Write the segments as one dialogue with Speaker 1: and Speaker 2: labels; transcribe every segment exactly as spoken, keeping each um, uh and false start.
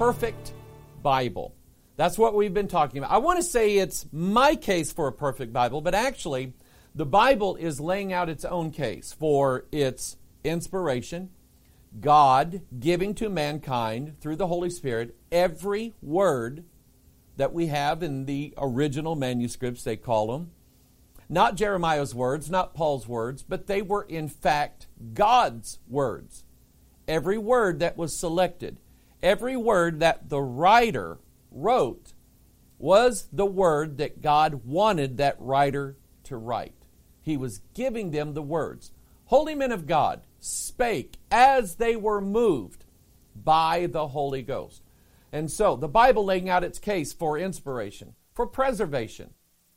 Speaker 1: perfect Bible. That's what we've been talking about. I want to say it's my case for a perfect Bible, but actually the Bible is laying out its own case for its inspiration, God giving to mankind through the Holy Spirit every word that we have in the original manuscripts, they call them. Not Jeremiah's words, not Paul's words, but they were in fact God's words. Every word that was selected, every word that the writer wrote was the word that God wanted that writer to write. He was giving them the words. Holy men of God spake as they were moved by the Holy Ghost. And so, the Bible laying out its case for inspiration, for preservation.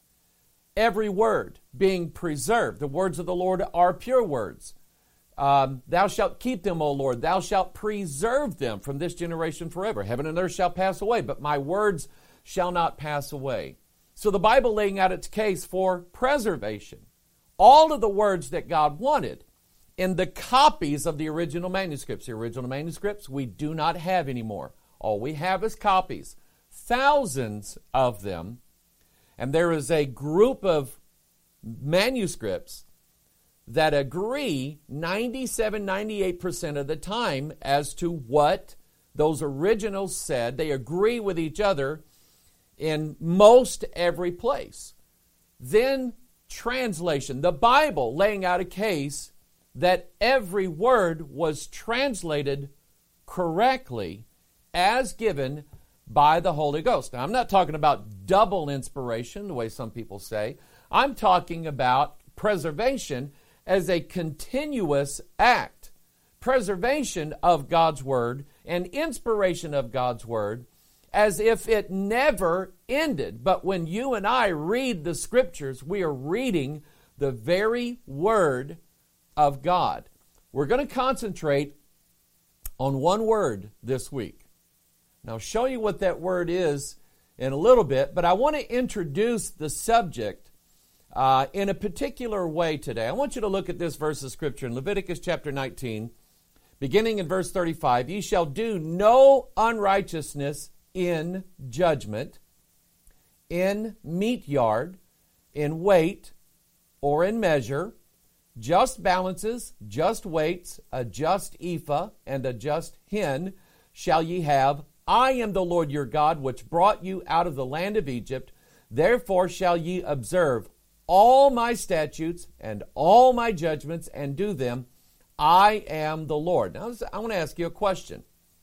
Speaker 1: Every word being preserved. The words of the Lord are pure words. Um, Thou shalt keep them, O Lord. Thou shalt preserve them from this generation forever. Heaven and earth shall pass away, but my words shall not pass away. So the Bible laying out its case for preservation. All of the words that God wanted in the copies of the original manuscripts. The original manuscripts we do not have anymore. All we have is copies. Thousands of them. And there is a group of manuscripts that agree ninety-seven, ninety-eight percent of the time as to what those originals said. They agree with each other in most every place. Then translation, the Bible laying out a case that every word was translated correctly as given by the Holy Ghost. Now, I'm not talking about double inspiration, the way some people say. I'm talking about preservation as a continuous act. Preservation of God's Word and inspiration of God's Word as if it never ended. But when you and I read the Scriptures, we are reading the very Word of God. We're going to concentrate on one word this week. Now, I'll show you what that word is in a little bit, but I want to introduce the subject uh, in a particular way today. I want you to look at this verse of Scripture in Leviticus chapter nineteen, beginning in verse thirty-five. Ye shall do no unrighteousness in judgment, in meat yard, in weight, or in measure, just balances, just weights, a just ephah, and a just hin shall ye have. I am the Lord your God, which brought you out of the land of Egypt. Therefore shall ye observe all my statutes and all my judgments and do them. I am the Lord. Now, I want to ask you a question.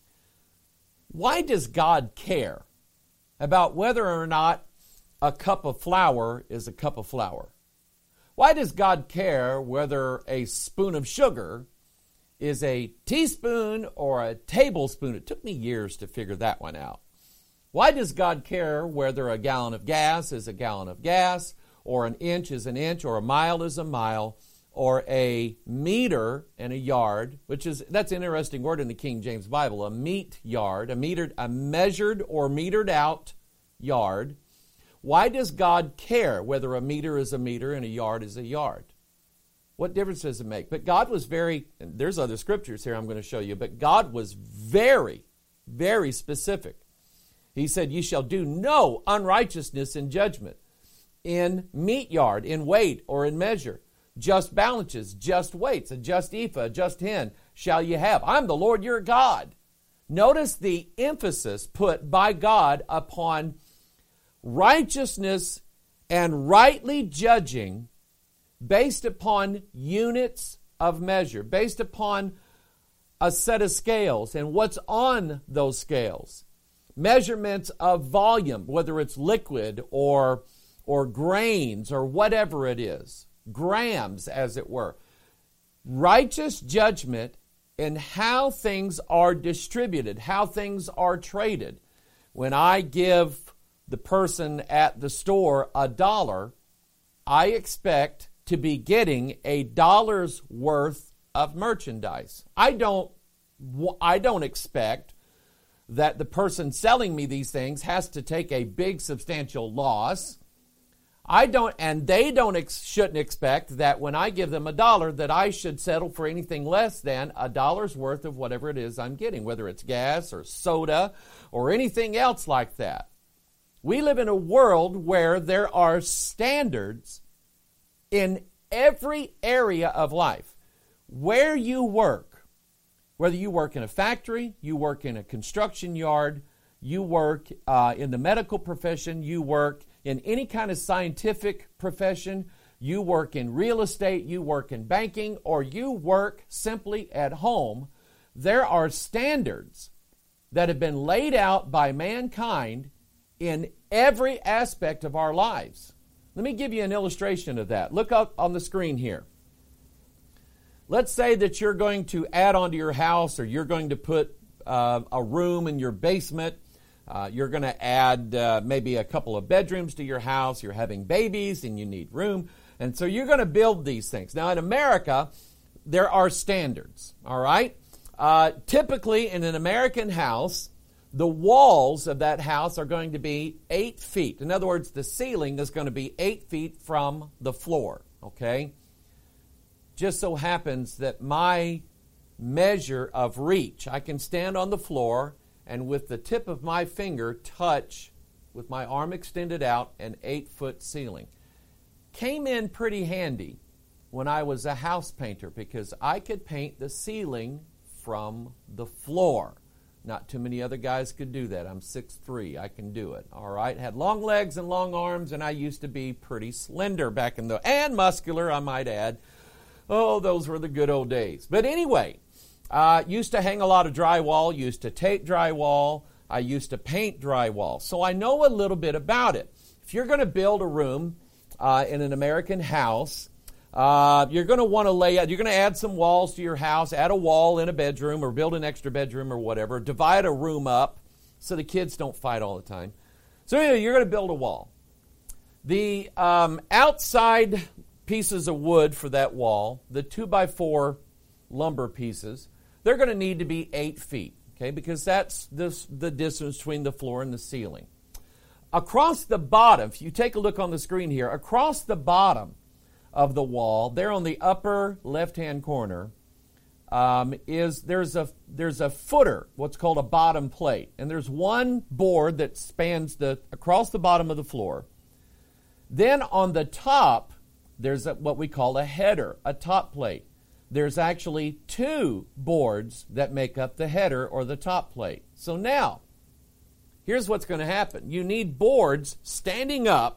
Speaker 1: Why does God care about whether or not a cup of flour is a cup of flour? Why does God care whether a spoon of sugar is a teaspoon or a tablespoon? It took me years to figure that one out. Why does God care whether a gallon of gas is a gallon of gas, or an inch is an inch, or a mile is a mile, or a meter and a yard, which is, that's an interesting word in the King James Bible, a meat yard, a metered, a measured or metered out yard. Why does God care whether a meter is a meter and a yard is a yard? What difference does it make? But God was very, and there's other scriptures here I'm going to show you, but God was very, very specific. He said, ye shall do no unrighteousness in judgment, in meat yard, in weight, or in measure. Just balances, just weights, a just ephah, a just hin shall ye have. I'm the Lord your God. Notice the emphasis put by God upon righteousness and rightly judging based upon units of measure, based upon a set of scales and what's on those scales. Measurements of volume, whether it's liquid or, or grains or whatever it is. Grams, as it were. Righteous judgment in how things are distributed, how things are traded. When I give the person at the store a dollar, I expect to be getting a dollar's worth of merchandise. I don't, I don't expect that the person selling me these things has to take a big substantial loss. I don't, and they don't ex- shouldn't expect that when I give them a dollar that I should settle for anything less than a dollar's worth of whatever it is I'm getting, whether it's gas or soda or anything else like that. We live in a world where there are standards in every area of life. Where you work, whether you work in a factory, you work in a construction yard, you work uh, in the medical profession, you work in any kind of scientific profession, you work in real estate, you work in banking, or you work simply at home, there are standards that have been laid out by mankind in every aspect of our lives. Let me give you an illustration of that. Look up on the screen here. Let's say that you're going to add onto your house, or you're going to put uh, a room in your basement. Uh, you're going to add uh, maybe a couple of bedrooms to your house. You're having babies and you need room. And so you're going to build these things. Now in America, there are standards, all right? Uh, typically in an American house, the walls of that house are going to be eight feet. In other words, the ceiling is going to be eight feet from the floor, okay? Just so happens that my measure of reach, I can stand on the floor and with the tip of my finger touch, with my arm extended out, an eight-foot ceiling. Came in pretty handy when I was a house painter because I could paint the ceiling from the floor. Not too many other guys could do that. I'm six foot three. I can do it. All right. Had long legs and long arms, and I used to be pretty slender back in the, and muscular, I might add. Oh, those were the good old days. But anyway, Uh, used to hang a lot of drywall, used to tape drywall, I used to paint drywall. So I know a little bit about it. If you're going to build a room uh, in an American house, uh, you're going to want to lay out, you're going to add some walls to your house, add a wall in a bedroom or build an extra bedroom or whatever, divide a room up so the kids don't fight all the time. So anyway, you're going to build a wall. The um, outside pieces of wood for that wall, the two by four lumber pieces, they're going to need to be eight feet, okay, because that's this, the distance between the floor and the ceiling. Across the bottom, if you take a look on the screen here, across the bottom of the wall, there on the upper left-hand corner, um, is there's a there's a footer, what's called a bottom plate, and there's one board that spans the across the bottom of the floor. Then on the top, there's a, what we call a header, a top plate. There's actually two boards that make up the header or the top plate. So now, here's what's going to happen. You need boards standing up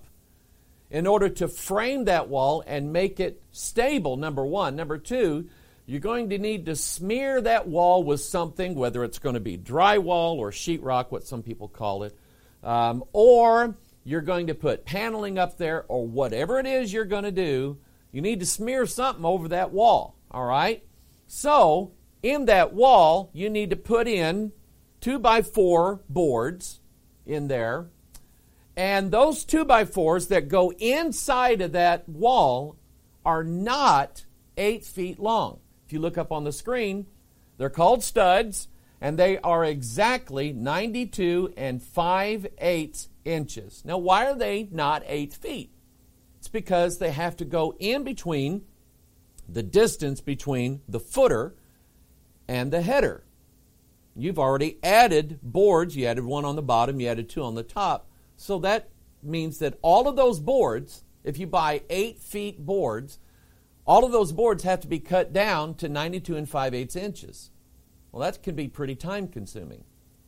Speaker 1: in order to frame that wall and make it stable, number one. Number two, you're going to need to smear that wall with something, whether it's going to be drywall or sheetrock, what some people call it, um, or you're going to put paneling up there, or whatever it is you're going to do, you need to smear something over that wall. All right? So, in that wall, you need to put in two by four boards in there. And those two by fours that go inside of that wall are not eight feet long. If you look up on the screen, they're called studs, and they are exactly ninety-two and five eighths inches. Now, why are they not eight feet? It's because they have to go in between the distance between the footer and the header. You've already added boards. You added one on the bottom, you added two on the top. So that means that all of those boards, if you buy eight feet boards, all of those boards have to be cut down to ninety-two and five eighths inches. Well, that can be pretty time consuming.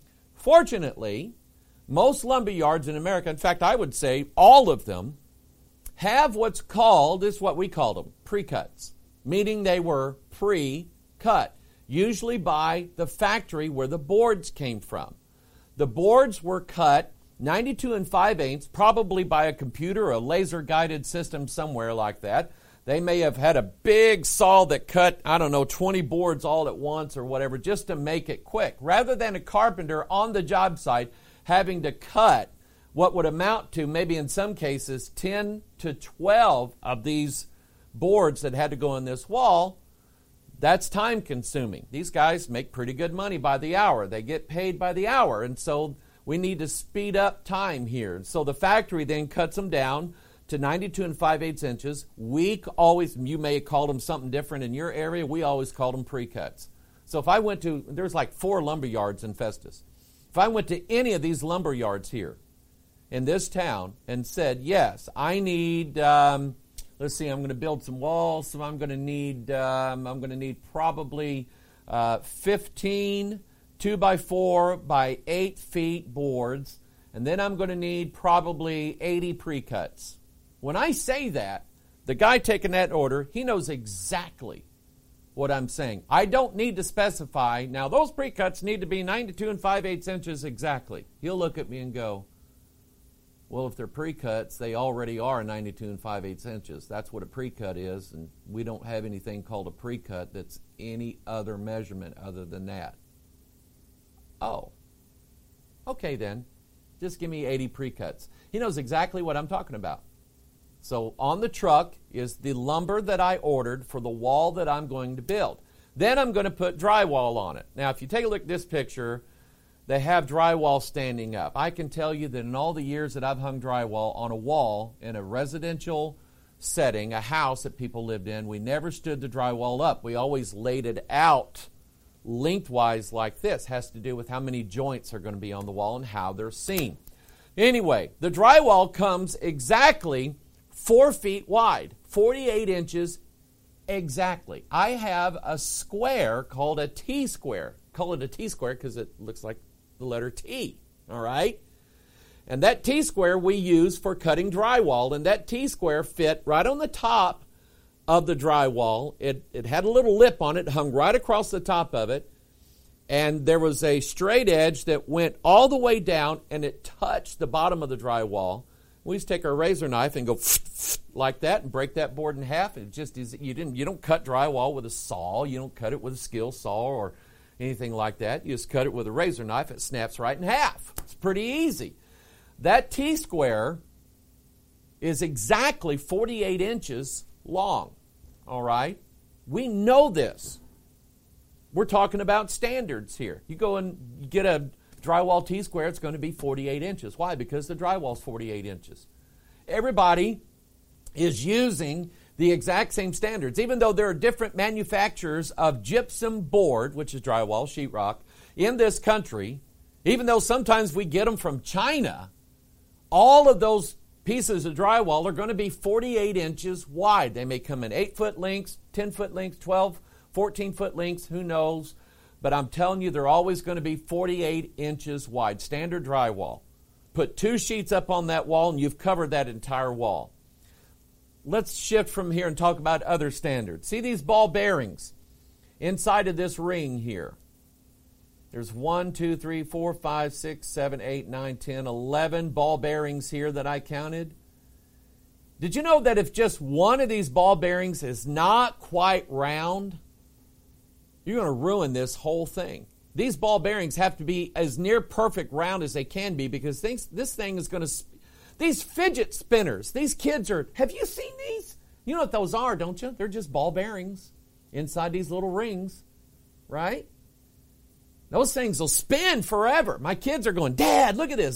Speaker 1: Fortunately, most lumber yards in America, in fact, I would say all of them, have what's called, this is what we call them, pre-cuts. Meaning they were pre-cut, usually by the factory where the boards came from. The boards were cut ninety-two and five eighths, probably by a computer or a laser-guided system somewhere like that. They may have had a big saw that cut, I don't know, twenty boards all at once or whatever, just to make it quick. Rather than a carpenter on the job site having to cut what would amount to, maybe in some cases, ten to twelve of these boards that had to go in this wall, that's time consuming. These guys make pretty good money by the hour. They get paid by the hour, and so we need to speed up time here. So the factory then cuts them down to ninety-two and five-eighths inches. We always, you may call them something different in your area. We always called them pre-cuts. So if I went to, there's like four lumber yards in Festus. If I went to any of these lumber yards here in this town and said, yes, I need, um, let's see, I'm going to build some walls, so I'm going to need, um, I'm going to need probably uh, fifteen two by four by eight feet boards, and then I'm going to need probably eighty pre-cuts. When I say that, the guy taking that order, he knows exactly what I'm saying. I don't need to specify, now those pre-cuts need to be ninety-two and five-eighths inches exactly. He'll look at me and go, well, if they're pre-cuts, they already are ninety-two and five-eighths inches. That's what a pre-cut is, and we don't have anything called a pre-cut that's any other measurement other than that. Oh, okay then. Just give me eighty pre-cuts. He knows exactly what I'm talking about. So on the truck is the lumber that I ordered for the wall that I'm going to build. Then I'm going to put drywall on it. Now, if you take a look at this picture, they have drywall standing up. I can tell you that in all the years that I've hung drywall on a wall in a residential setting, a house that people lived in, we never stood the drywall up. We always laid it out lengthwise like this. Has to do with how many joints are going to be on the wall and how they're seen. Anyway, the drywall comes exactly four feet wide, forty-eight inches exactly. I have a square called a T-square. Call it a T-square because it looks like the letter T, all right? And that T-square we use for cutting drywall, and that T-square fit right on the top of the drywall. It, it had a little lip on it, hung right across the top of it, and there was a straight edge that went all the way down, and it touched the bottom of the drywall. We just take our razor knife and go like that and break that board in half. It just is, you didn't you don't cut drywall with a saw. You don't cut it with a skill saw or anything like that. You just cut it with a razor knife. It snaps right in half. It's pretty easy. That T-square is exactly forty-eight inches long. All right? We know this. We're talking about standards here. You go and get a drywall T-square, it's going to be forty-eight inches. Why? Because the drywall's forty-eight inches. Everybody is using the exact same standards, even though there are different manufacturers of gypsum board, which is drywall, sheetrock, in this country. Even though sometimes we get them from China, all of those pieces of drywall are going to be forty-eight inches wide. They may come in eight-foot lengths, ten-foot lengths, twelve, fourteen-foot lengths, who knows. But I'm telling you, they're always going to be forty-eight inches wide, standard drywall. Put two sheets up on that wall, and you've covered that entire wall. Let's shift from here and talk about other standards. See these ball bearings inside of this ring here? There's one, two, three, four, five, six, seven, eight, nine, ten, eleven ball bearings here that I counted. Did you know that if just one of these ball bearings is not quite round, you're going to ruin this whole thing? These ball bearings have to be as near perfect round as they can be, because things, this thing is going to... Sp- these fidget spinners, these kids are... Have you seen these? You know what those are, don't you? They're just ball bearings inside these little rings, right? Those things will spin forever. My kids are going, Dad, look at this.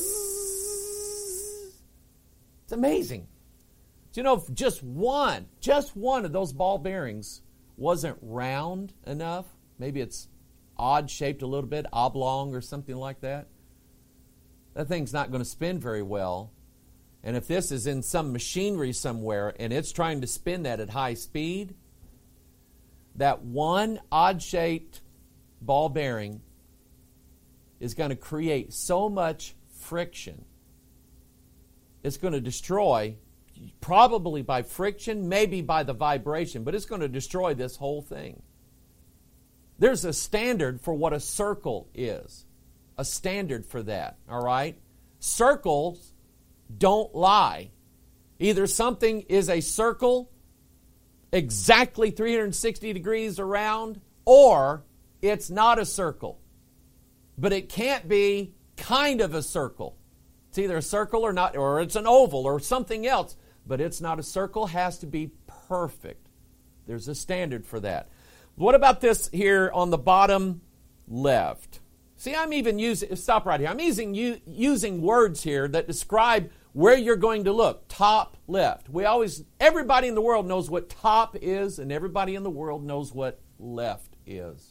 Speaker 1: It's amazing. Do you know if just one, just one of those ball bearings wasn't round enough, maybe it's odd shaped a little bit, oblong or something like that, that thing's not going to spin very well. And if this is in some machinery somewhere and it's trying to spin that at high speed, that one odd shaped ball bearing is going to create so much friction. It's going to destroy, probably by friction, maybe by the vibration, but it's going to destroy this whole thing. There's a standard for what a circle is. A standard for that, all right? Circles don't lie. Either something is a circle exactly three hundred sixty degrees around, or it's not a circle. But it can't be kind of a circle. It's either a circle or not, or it's an oval or something else. But it's not a circle, has to be perfect. There's a standard for that. What about this here on the bottom left? See, I'm even using, stop right here. I'm using using words here that describe where you're going to look, top left. We always, everybody in the world knows what top is, and everybody in the world knows what left is.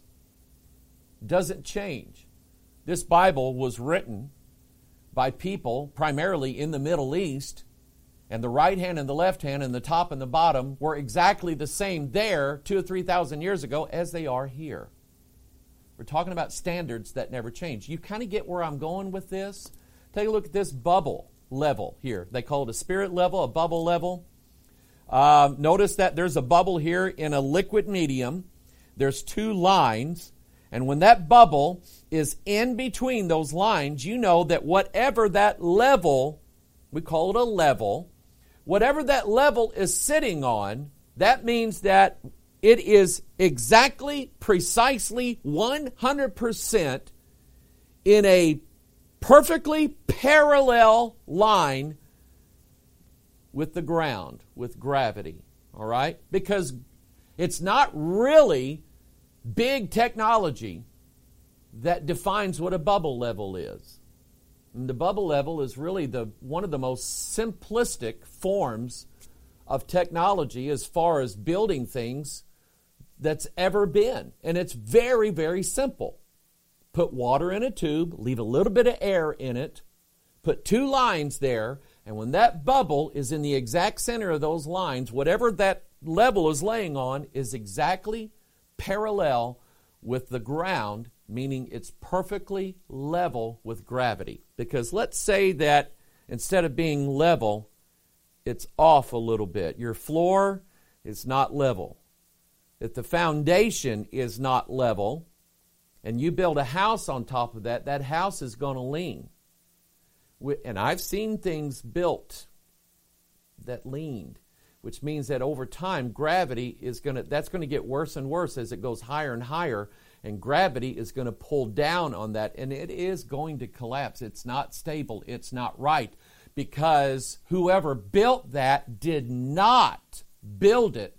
Speaker 1: Doesn't change. This Bible was written by people primarily in the Middle East, and the right hand and the left hand and the top and the bottom were exactly the same there two or three thousand years ago as they are here. We're talking about standards that never change. You kind of get where I'm going with this? Take a look at this bubble level here. They call it a spirit level, a bubble level. Uh, notice that there's a bubble here in a liquid medium. There's two lines. And when that bubble is in between those lines, you know that whatever that level, we call it a level, whatever that level is sitting on, that means that it is exactly, precisely, one hundred percent in a perfectly parallel line with the ground, with gravity. All right? Because it's not really big technology that defines what a bubble level is. And the bubble level is really the one of the most simplistic forms of technology as far as building things that's ever been. And it's very, very simple. Put water in a tube, leave a little bit of air in it, put two lines there, and when that bubble is in the exact center of those lines, whatever that level is laying on is exactly parallel with the ground, meaning it's perfectly level with gravity. Because let's say that instead of being level, it's off a little bit. Your floor is not level. If the foundation is not level, and you build a house on top of that, that house is going to lean. And I've seen things built that leaned, which means that over time, gravity is going to, that's going to get worse and worse as it goes higher and higher, and gravity is going to pull down on that, and it is going to collapse. It's not stable. It's not right, because whoever built that did not build it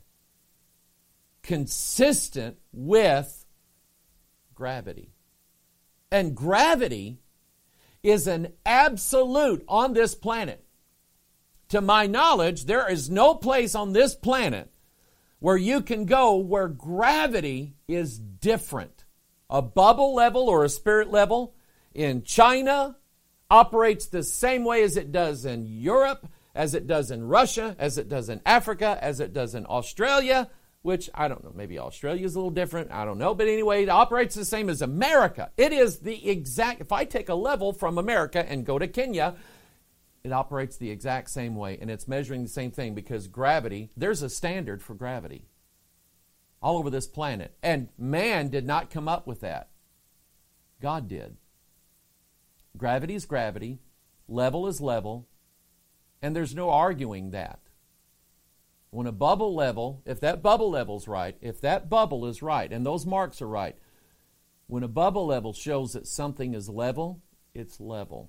Speaker 1: consistent with gravity. And gravity is an absolute on this planet. To my knowledge, there is no place on this planet where you can go where gravity is different. A bubble level or a spirit level in China operates the same way as it does in Europe, as it does in Russia, as it does in Africa, as it does in Australia, which I don't know, maybe Australia is a little different, I don't know, but anyway, it operates the same as America. It is the exact, if I take a level from America and go to Kenya, it operates the exact same way, and it's measuring the same thing, because gravity, there's a standard for gravity all over this planet, and man did not come up with that. God did. Gravity is gravity, level is level, and there's no arguing that. When a bubble level, if that bubble level's right, if that bubble is right, and those marks are right, when a bubble level shows that something is level, it's level.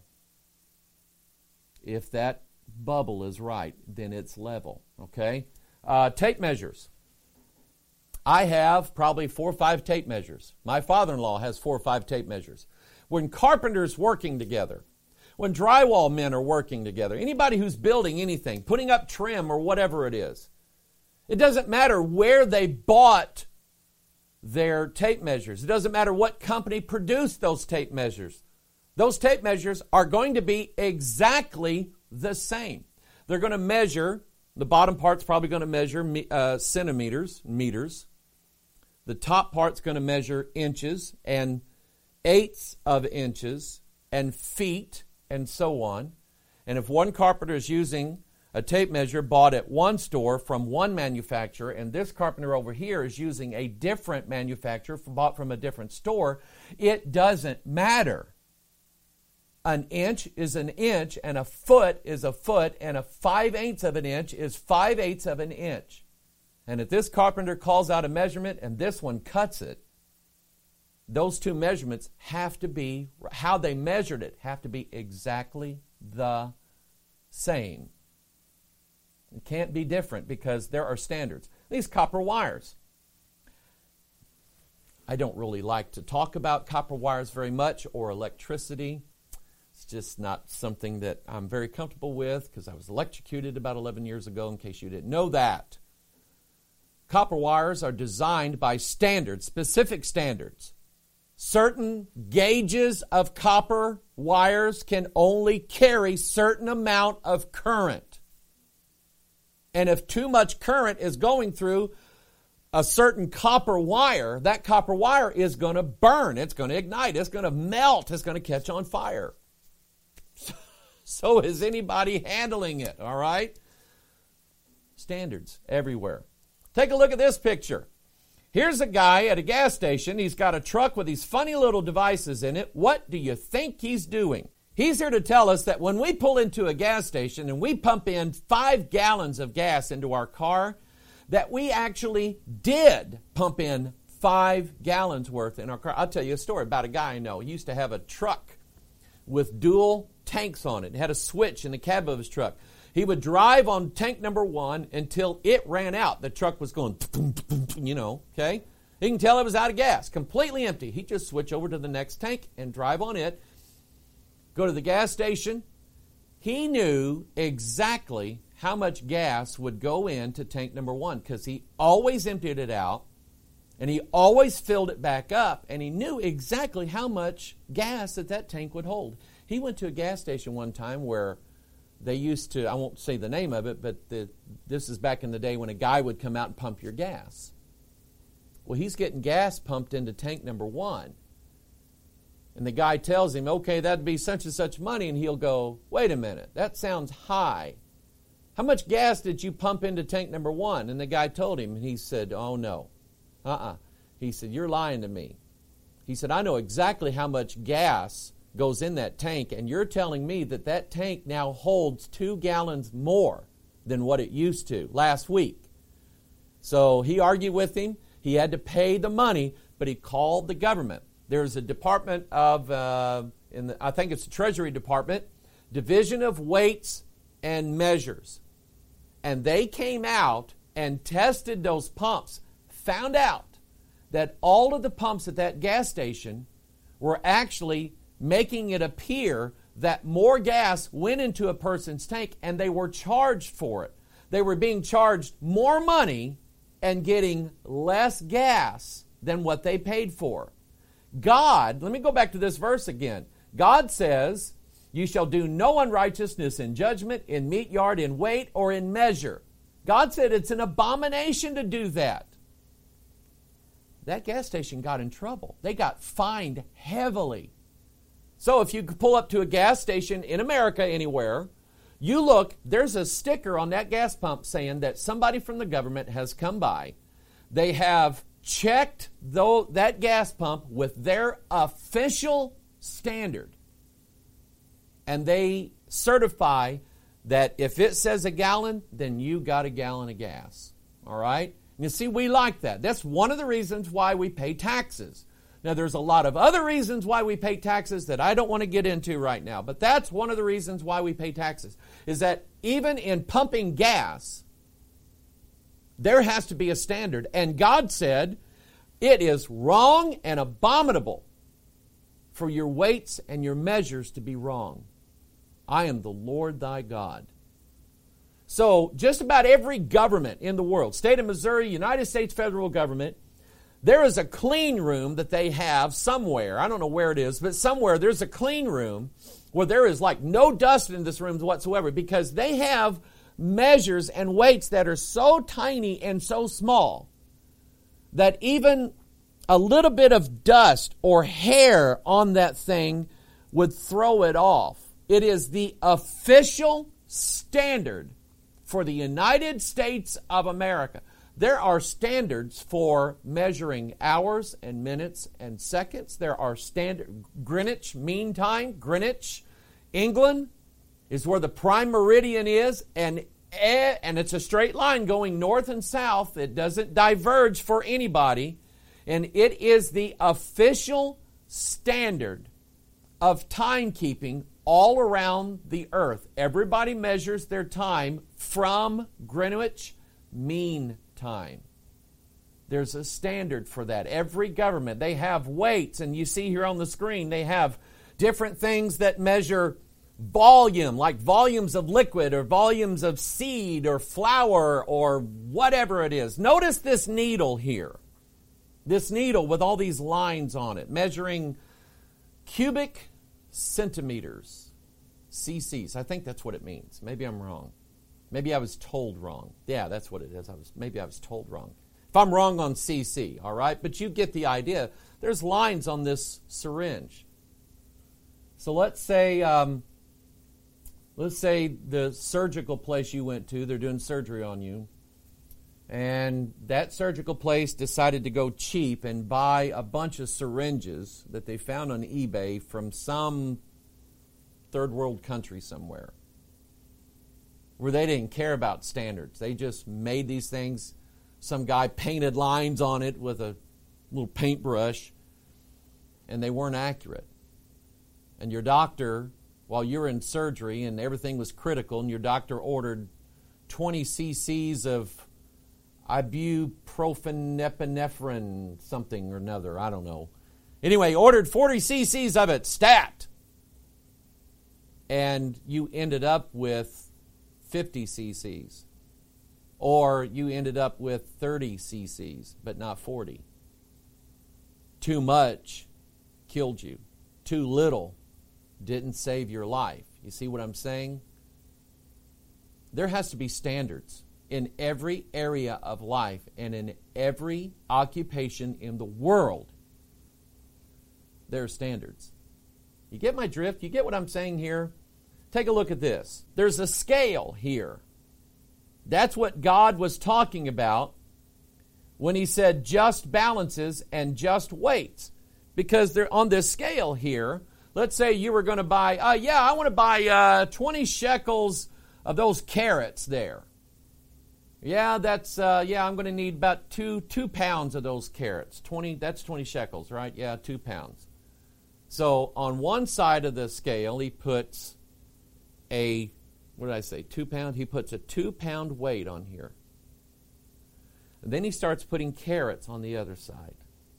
Speaker 1: If that bubble is right, then it's level, okay? Uh, tape measures. I have probably four or five tape measures. My father-in-law has four or five tape measures. When carpenters working together, when drywall men are working together, anybody who's building anything, putting up trim or whatever it is, it doesn't matter where they bought their tape measures. It doesn't matter what company produced those tape measures. Those tape measures are going to be exactly the same. They're going to measure, the bottom part's probably going to measure uh, centimeters, meters. The top part's going to measure inches and eighths of inches and feet and so on. And if one carpenter is using a tape measure bought at one store from one manufacturer, and this carpenter over here is using a different manufacturer bought from a different store, it doesn't matter. An inch is an inch, and a foot is a foot, and a five-eighths of an inch is five-eighths of an inch. And if this carpenter calls out a measurement and this one cuts it, those two measurements have to be, how they measured it, have to be exactly the same. It can't be different because there are standards. These copper wires. I don't really like to talk about copper wires very much or electricity. It's just not something that I'm very comfortable with because I was electrocuted about eleven years ago, in case you didn't know that. Copper wires are designed by standards, specific standards. Certain gauges of copper wires can only carry certain amount of current. And if too much current is going through a certain copper wire, that copper wire is going to burn. It's going to ignite. It's going to melt. It's going to catch on fire. So is anybody handling it, all right? Standards everywhere. Take a look at this picture. Here's a guy at a gas station. He's got a truck with these funny little devices in it. What do you think he's doing? He's here to tell us that when we pull into a gas station and we pump in five gallons of gas into our car, that we actually did pump in five gallons worth in our car. I'll tell you a story about a guy I know. He used to have a truck with dual tanks on it. It had a switch in the cab of his truck. He would drive on tank number one until it ran out. The truck was going, you know, okay? You can tell it was out of gas, completely empty. He'd just switch over to the next tank and drive on it, go to the gas station. He knew exactly how much gas would go into tank number one because he always emptied it out and he always filled it back up, and he knew exactly how much gas that that tank would hold. He went to a gas station one time where they used to, I won't say the name of it, but the, this is back in the day when a guy would come out and pump your gas. Well, he's getting gas pumped into tank number one. And the guy tells him, okay, that'd be such and such money. And he'll go, wait a minute, that sounds high. How much gas did you pump into tank number one? And the guy told him, and he said, oh, no. Uh-uh. He said, you're lying to me. He said, I know exactly how much gas goes in that tank, and you're telling me that that tank now holds two gallons more than what it used to last week. So he argued with him. He had to pay the money, but he called the government. There's a department of, uh, in the, I think it's the Treasury Department, Division of Weights and Measures. And they came out and tested those pumps, found out that all of the pumps at that gas station were actually making it appear that more gas went into a person's tank, and they were charged for it. They were being charged more money and getting less gas than what they paid for. God, let me go back to this verse again. God says, you shall do no unrighteousness in judgment, in meat yard, in weight, or in measure. God said it's an abomination to do that. That gas station got in trouble. They got fined heavily. So if you pull up to a gas station in America anywhere, you look, there's a sticker on that gas pump saying that somebody from the government has come by. They have checked though that gas pump with their official standard. And they certify that if it says a gallon, then you got a gallon of gas. All right? You see, we like that. That's one of the reasons why we pay taxes. Now, there's a lot of other reasons why we pay taxes that I don't want to get into right now. But that's one of the reasons why we pay taxes, is that even in pumping gas, there has to be a standard. And God said, it is wrong and abominable for your weights and your measures to be wrong. I am the Lord thy God. So just about every government in the world, state of Missouri, United States federal government, there is a clean room that they have somewhere. I don't know where it is, but somewhere there's a clean room where there is like no dust in this room whatsoever, because they have measures and weights that are so tiny and so small that even a little bit of dust or hair on that thing would throw it off. It is the official standard for the United States of America. There are standards for measuring hours and minutes and seconds. There are standard Greenwich Mean Time. Greenwich, England, is where the prime meridian is, and and it's a straight line going north and south. It doesn't diverge for anybody, and it is the official standard of timekeeping all around the earth. Everybody measures their time from Greenwich Mean Time. There's a standard for that. Every government, they have weights, and you see here on the screen, they have different things that measure volume, like volumes of liquid or volumes of seed or flour or whatever it is. Notice this needle here. This needle with all these lines on it, measuring cubic centimeters, C Cs. I think that's what it means. Maybe I'm wrong. Maybe I was told wrong. Yeah, that's what it is. I was maybe I was told wrong. If I'm wrong on C C, all right? But you get the idea. There's lines on this syringe. So let's say, um, let's say the surgical place you went to, they're doing surgery on you, and that surgical place decided to go cheap and buy a bunch of syringes that they found on eBay from some third world country somewhere, where they didn't care about standards. They just made these things. Some guy painted lines on it with a little paintbrush, and they weren't accurate. And your doctor, while you were in surgery and everything was critical, and your doctor ordered twenty cc's of ibuprofen, epinephrine, something or another, I don't know. Anyway, ordered forty cc's of it, stat. And you ended up with fifty cc's. Or you ended up with thirty cc's, but not forty. Too much killed you. Too little didn't save your life. You see what I'm saying? There has to be standards in every area of life and in every occupation in the world. There are standards. You get my drift? You get what I'm saying here? Take a look at this. There's a scale here. That's what God was talking about when He said just balances and just weights. Because they're on this scale here. Let's say you were going to buy, uh, yeah, I want to buy uh, twenty shekels of those carrots there. Yeah, that's, uh, yeah, I'm going to need about two, two pounds of those carrots. twenty, that's twenty shekels, right? Yeah, two pounds. So on one side of the scale, he puts a, what did I say, two pound? He puts a two pound weight on here. And then he starts putting carrots on the other side.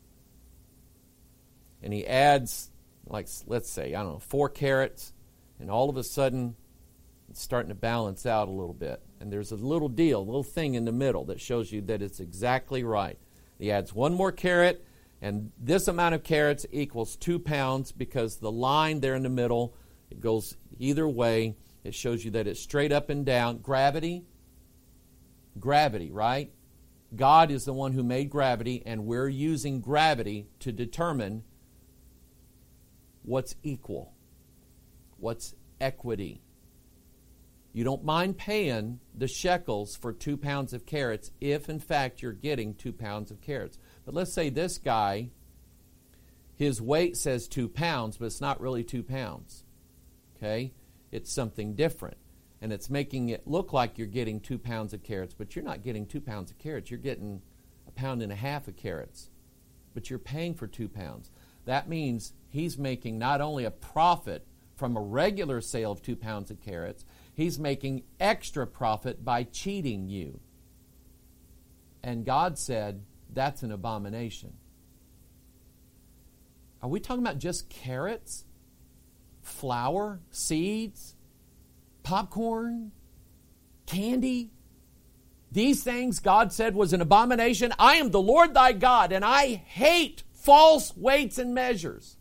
Speaker 1: And he adds, like, let's say, I don't know, four carrots, and all of a sudden, it's starting to balance out a little bit. And there's a little deal, a little thing in the middle that shows you that it's exactly right. He adds one more carrot, and this amount of carrots equals two pounds because the line there in the middle, it goes either way. It shows you that it's straight up and down. Gravity, gravity, right? God is the one who made gravity, and we're using gravity to determine what's equal, what's equity. You don't mind paying the shekels for two pounds of carrots if, in fact, you're getting two pounds of carrots. But let's say this guy, his weight says two pounds, but it's not really two pounds. Okay? It's something different. And it's making it look like you're getting two pounds of carrots, but you're not getting two pounds of carrots. You're getting a pound and a half of carrots. But you're paying for two pounds. That means he's making not only a profit from a regular sale of two pounds of carrots, he's making extra profit by cheating you. And God said, that's an abomination. Are we talking about just carrots? Flour? Seeds? Popcorn? Candy? These things God said was an abomination. I am the Lord thy God, and I hate false weights and measures.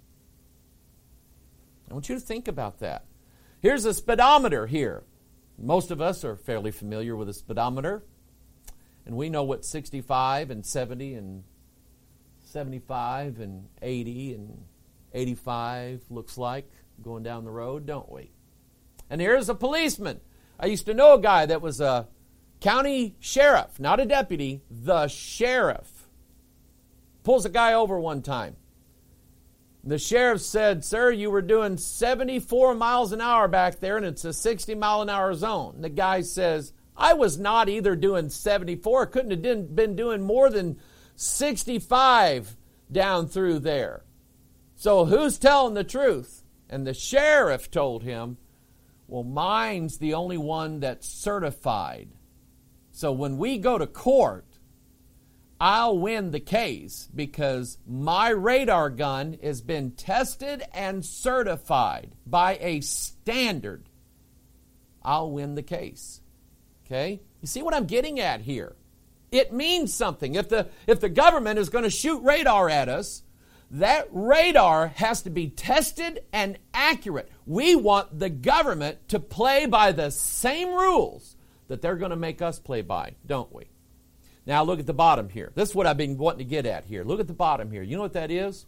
Speaker 1: I want you to think about that. Here's a speedometer here. Most of us are fairly familiar with a speedometer. And we know what sixty-five and seventy and seventy-five and eighty and eighty-five looks like going down the road, don't we? And here's a policeman. I used to know a guy that was a county sheriff, not a deputy, the sheriff. Pulls a guy over one time. The sheriff said, sir, you were doing seventy-four miles an hour back there, and it's a sixty mile an hour zone. The guy says, I was not either doing seventy-four, couldn't have been doing more than sixty-five down through there. So who's telling the truth? And the sheriff told him, well, mine's the only one that's certified. So when we go to court, I'll win the case because my radar gun has been tested and certified by a standard. I'll win the case. Okay? You see what I'm getting at here? It means something. If the, if the government is going to shoot radar at us, that radar has to be tested and accurate. We want the government to play by the same rules that they're going to make us play by, don't we? Now look at the bottom here. This is what I've been wanting to get at here. Look at the bottom here. You know what that is?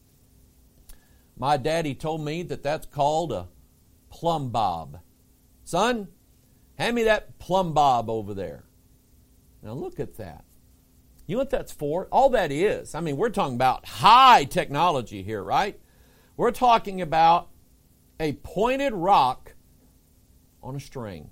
Speaker 1: My daddy told me that that's called a plumb bob. Son, hand me that plumb bob over there. Now look at that. You know what that's for? All that is, I mean, we're talking about high technology here, right? We're talking about a pointed rock on a string.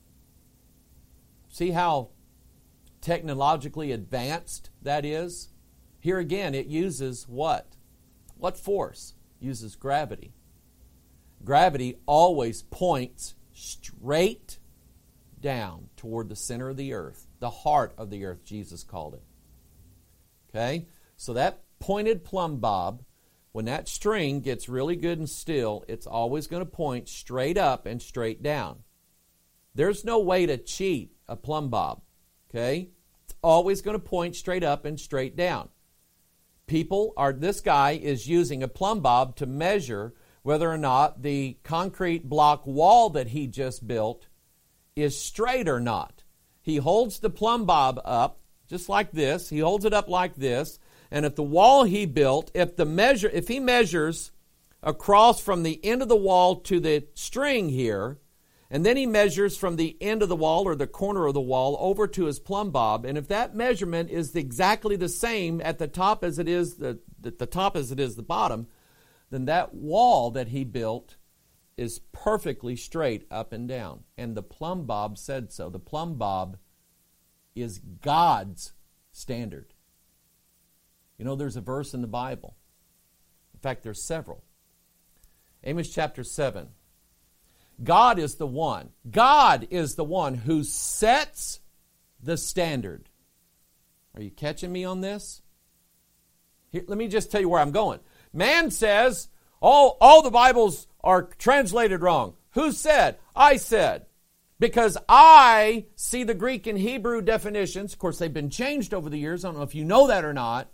Speaker 1: See how technologically advanced that is? Here again, it uses what? What force? It uses gravity. Gravity always points straight down toward the center of the earth, the heart of the earth, Jesus called it. Okay? So that pointed plumb bob, when that string gets really good and still, it's always going to point straight up and straight down. There's no way to cheat a plumb bob. Okay? It's always going to point straight up and straight down. People are, this guy is using a plumb bob to measure whether or not the concrete block wall that he just built is straight or not. He holds the plumb bob up just like this. He holds it up like this. And if the wall he built, if the measure, if he measures across from the end of the wall to the string here, and then he measures from the end of the wall or the corner of the wall over to his plumb bob, and if that measurement is exactly the same at the top as it is the, the, the top as it is the bottom, then that wall that he built is perfectly straight up and down. And the plumb bob said so. The plumb bob is God's standard. You know, there's a verse in the Bible. In fact, there's several. Amos chapter seven. God is the one. God is the one who sets the standard. Are you catching me on this? Here, let me just tell you where I'm going. Man says, all, all the Bibles are translated wrong. Who said? I said. Because I see the Greek and Hebrew definitions. Of course, they've been changed over the years. I don't know if you know that or not.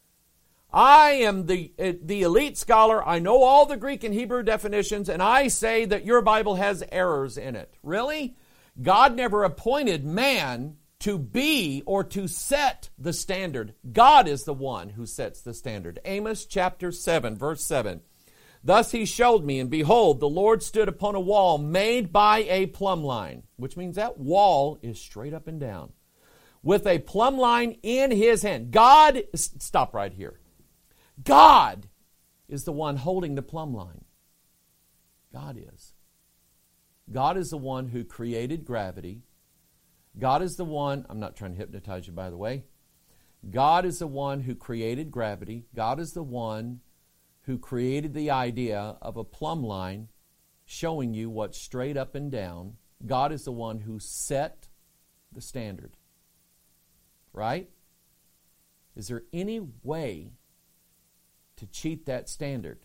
Speaker 1: I am the, the elite scholar. I know all the Greek and Hebrew definitions, and I say that your Bible has errors in it. Really? God never appointed man to be or to set the standard. God is the one who sets the standard. Amos chapter seven, verse seven. Thus he showed me, and behold, the Lord stood upon a wall made by a plumb line, which means that wall is straight up and down, with a plumb line in his hand. God, stop right here. God is the one holding the plumb line. God is. God is the one who created gravity. God is the one, I'm not trying to hypnotize you, by the way. God is the one who created gravity. God is the one who created the idea of a plumb line showing you what's straight up and down. God is the one who set the standard. Right? Is there any way to cheat that standard?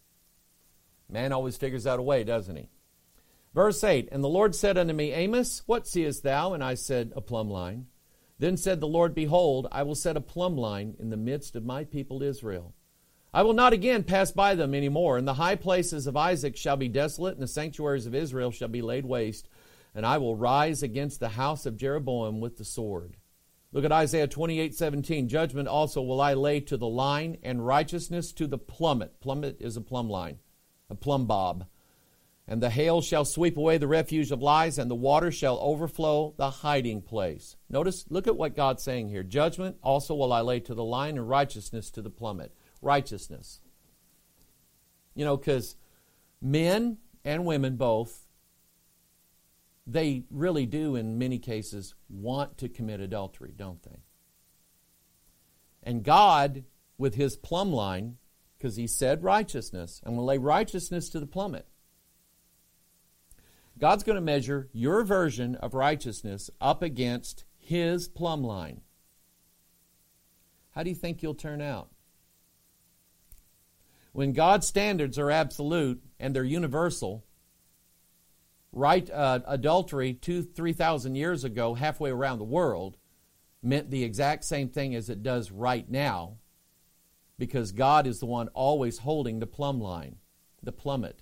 Speaker 1: Man always figures out a way, doesn't he? Verse eight, and the Lord said unto me, Amos, what seest thou? And I said, a plumb line. Then said the Lord, behold, I will set a plumb line in the midst of my people Israel. I will not again pass by them any more, and the high places of Isaac shall be desolate, and the sanctuaries of Israel shall be laid waste, and I will rise against the house of Jeroboam with the sword. Look at Isaiah twenty-eight seventeen. Judgment also will I lay to the line, and righteousness to the plummet. Plummet is a plumb line, a plumb bob. And the hail shall sweep away the refuge of lies, and the water shall overflow the hiding place. Notice, look at what God's saying here. Judgment also will I lay to the line, and righteousness to the plummet. Righteousness. You know, because men and women both, they really do in many cases want to commit adultery, don't they? And God, with his plumb line, because he said righteousness, I'm going to lay righteousness to the plummet. God's going to measure your version of righteousness up against his plumb line. how do you think you'll turn out? When God's standards are absolute and they're universal, right? Uh, adultery two, three thousand years ago, halfway around the world, meant the exact same thing as it does right now, because God is the one always holding the plumb line, the plummet.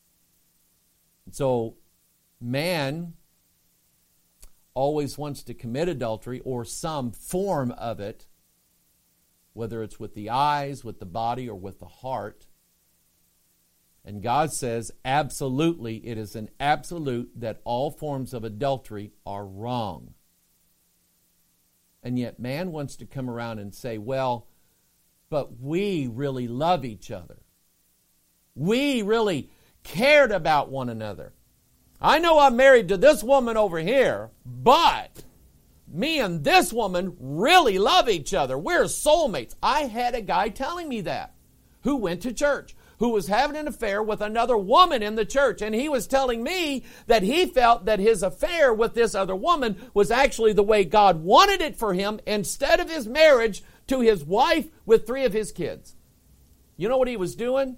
Speaker 1: So man always wants to commit adultery or some form of it, whether it's with the eyes, with the body, or with the heart. And God says, absolutely, it is an absolute that all forms of adultery are wrong. And yet man wants to come around and say, well, but we really love each other. We really cared about one another. I know I'm married to this woman over here, but me and this woman really love each other. We're soulmates. I had a guy telling me that who went to church, who was having an affair with another woman in the church. And he was telling me that he felt that his affair with this other woman was actually the way God wanted it for him instead of his marriage to his wife with three of his kids. You know what he was doing?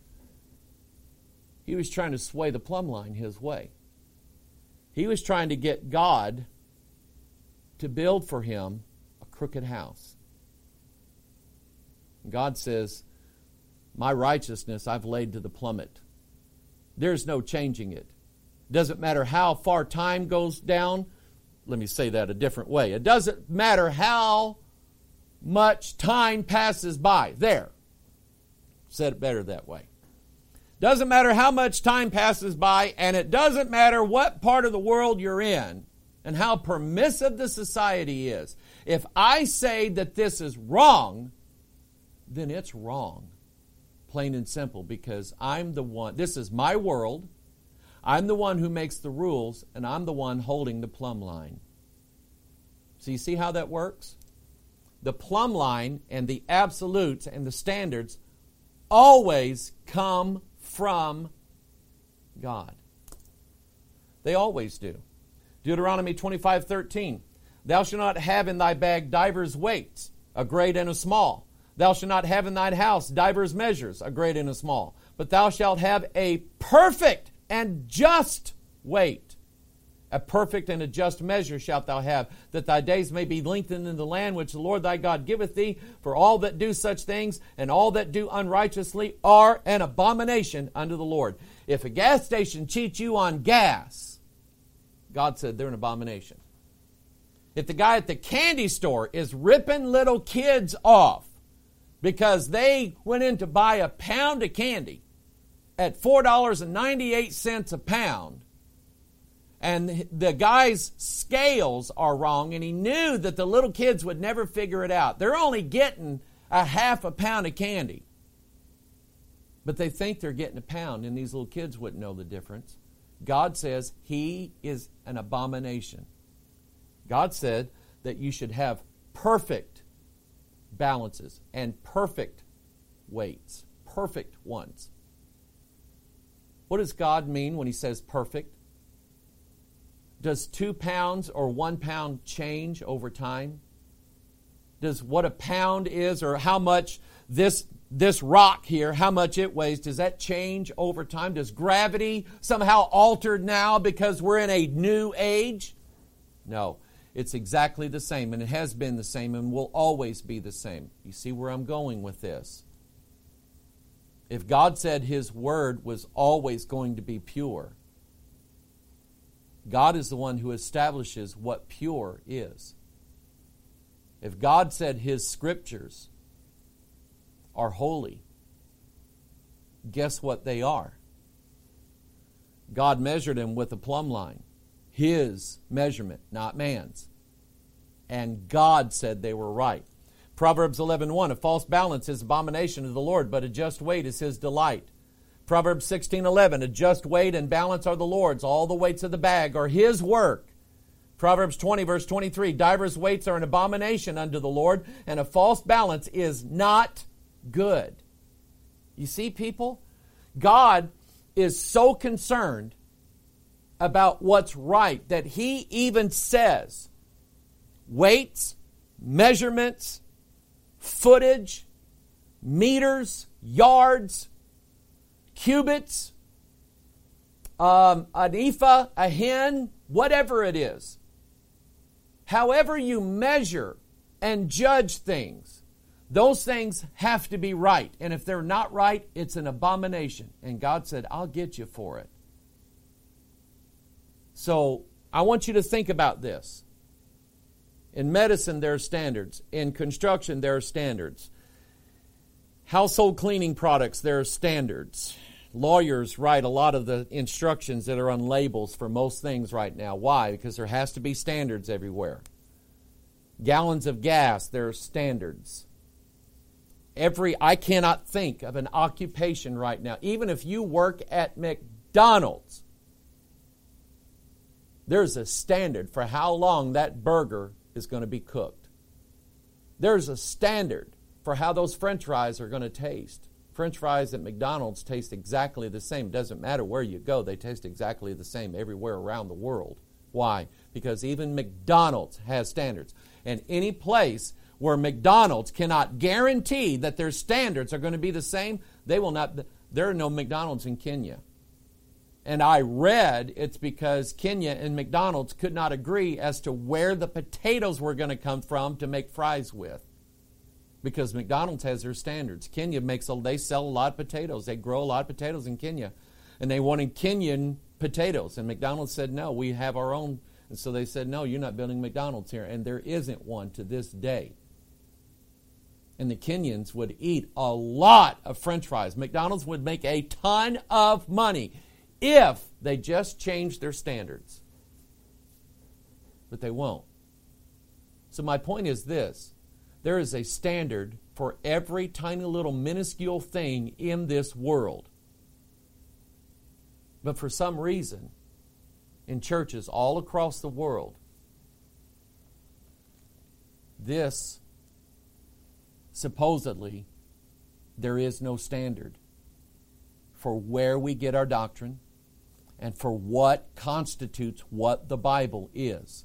Speaker 1: He was trying to sway the plumb line his way. He was trying to get God to build for him a crooked house. God says, my righteousness I've laid to the plummet. There's no changing it. Doesn't matter how far time goes down. Let me say that a different way. It doesn't matter how much time passes by. There. Said it better that way. Doesn't matter how much time passes by, and it doesn't matter what part of the world you're in and how permissive the society is. If I say that this is wrong, then it's wrong. Plain and simple, because I'm the one, this is my world, I'm the one who makes the rules, and I'm the one holding the plumb line. So you see how that works? The plumb line and the absolutes and the standards always come from God. They always do. Deuteronomy twenty-five thirteen. Thou shalt not have in thy bag divers weights, a great and a small. Thou shalt not have in thine house divers measures, a great and a small. But thou shalt have a perfect and just weight. A perfect and a just measure shalt thou have, that thy days may be lengthened in the land which the Lord thy God giveth thee. For all that do such things, and all that do unrighteously, are an abomination unto the Lord. If a gas station cheats you on gas, God said they're an abomination. If the guy at the candy store is ripping little kids off because they went in to buy a pound of candy at four dollars and ninety-eight cents a pound, and the guy's scales are wrong, and he knew that the little kids would never figure it out. They're only getting a half a pound of candy, but they think they're getting a pound, and these little kids wouldn't know the difference. God says he is an abomination. God said that you should have perfect balances and perfect weights, perfect ones. What does God mean when he says perfect? Does two pounds or one pound change over time? Does what a pound is, or how much this this rock here, how much it weighs, does that change over time? Does gravity somehow altered now because we're in a new age? No, it's exactly the same, and it has been the same and will always be the same. You see where I'm going with this? If God said his word was always going to be pure, God is the one who establishes what pure is. If God said his scriptures are holy, guess what they are? God measured them with a plumb line. His measurement, not man's. And God said they were right. Proverbs eleven one, a false balance is abomination to the Lord, but a just weight is his delight. Proverbs sixteen eleven, a just weight and balance are the Lord's. All the weights of the bag are his work. Proverbs twenty, verse twenty-three, divers weights are an abomination unto the Lord, and a false balance is not good. You see, people? God is so concerned about what's right that he even says weights, measurements, footage, meters, yards, cubits, um, an ephah, a hin, whatever it is. However you measure and judge things, those things have to be right. And if they're not right, it's an abomination. And God said, I'll get you for it. So I want you to think about this. In medicine, there are standards. In construction, there are standards. Household cleaning products, there are standards. Lawyers write a lot of the instructions that are on labels for most things right now. Why? Because there has to be standards everywhere. Gallons of gas, there are standards. Every, I cannot think of an occupation right now, even if you work at McDonald's, there's a standard for how long that burger is going to be cooked. There's a standard for how those French fries are going to taste. French fries at McDonald's taste exactly the same. It doesn't matter where you go, they taste exactly the same everywhere around the world. Why? Because even McDonald's has standards. And any place where McDonald's cannot guarantee that their standards are going to be the same, they will not. There are no McDonald's in Kenya. And I read it's because Kenya and McDonald's could not agree as to where the potatoes were going to come from to make fries with. Because McDonald's has their standards. Kenya makes a, they sell a lot of potatoes. They grow a lot of potatoes in Kenya. And they wanted Kenyan potatoes. And McDonald's said, no, we have our own. And so they said, no, you're not building McDonald's here. And there isn't one to this day. And the Kenyans would eat a lot of French fries. McDonald's would make a ton of money if they just changed their standards. But they won't. So my point is this. There is a standard for every tiny little minuscule thing in this world. But for some reason, in churches all across the world, this, supposedly, there is no standard for where we get our doctrine and for what constitutes what the Bible is.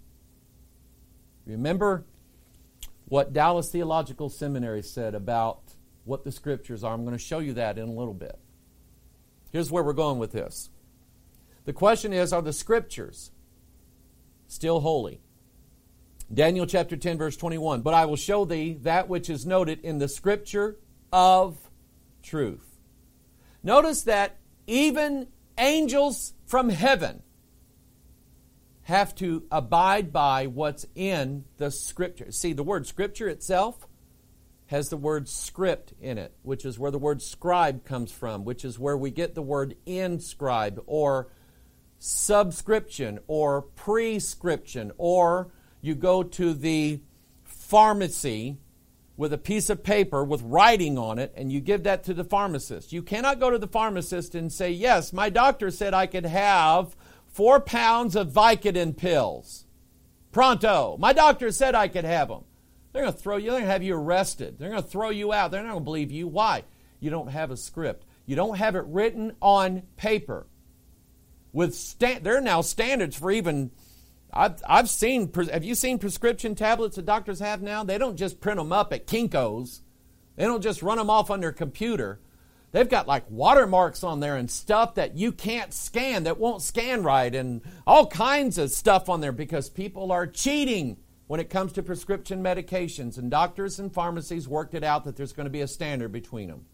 Speaker 1: Remember what Dallas Theological Seminary said about what the Scriptures are. I'm going to show you that in a little bit. Here's where we're going with this. The question is, are the Scriptures still holy? Daniel chapter ten, verse twenty-one. But I will show thee that which is noted in the Scripture of truth. Notice that even angels from heaven have to abide by what's in the Scripture. See, the word Scripture itself has the word script in it, which is where the word scribe comes from, which is where we get the word inscribe or subscription or prescription, or you go to the pharmacy with a piece of paper with writing on it and you give that to the pharmacist. You cannot go to the pharmacist and say, yes, my doctor said I could have four pounds of Vicodin pills. Pronto. My doctor said I could have them. They're going to throw you, they're going to have you arrested. They're going to throw you out. They're not going to believe you. Why? You don't have a script. You don't have it written on paper. With sta- there are now standards for even, I've, I've seen, have you seen prescription tablets that doctors have now? They don't just print them up at Kinko's. They don't just run them off on their computer. They've got like watermarks on there and stuff that you can't scan, that won't scan right, and all kinds of stuff on there because people are cheating when it comes to prescription medications. And doctors and pharmacies worked it out that there's going to be a standard between them.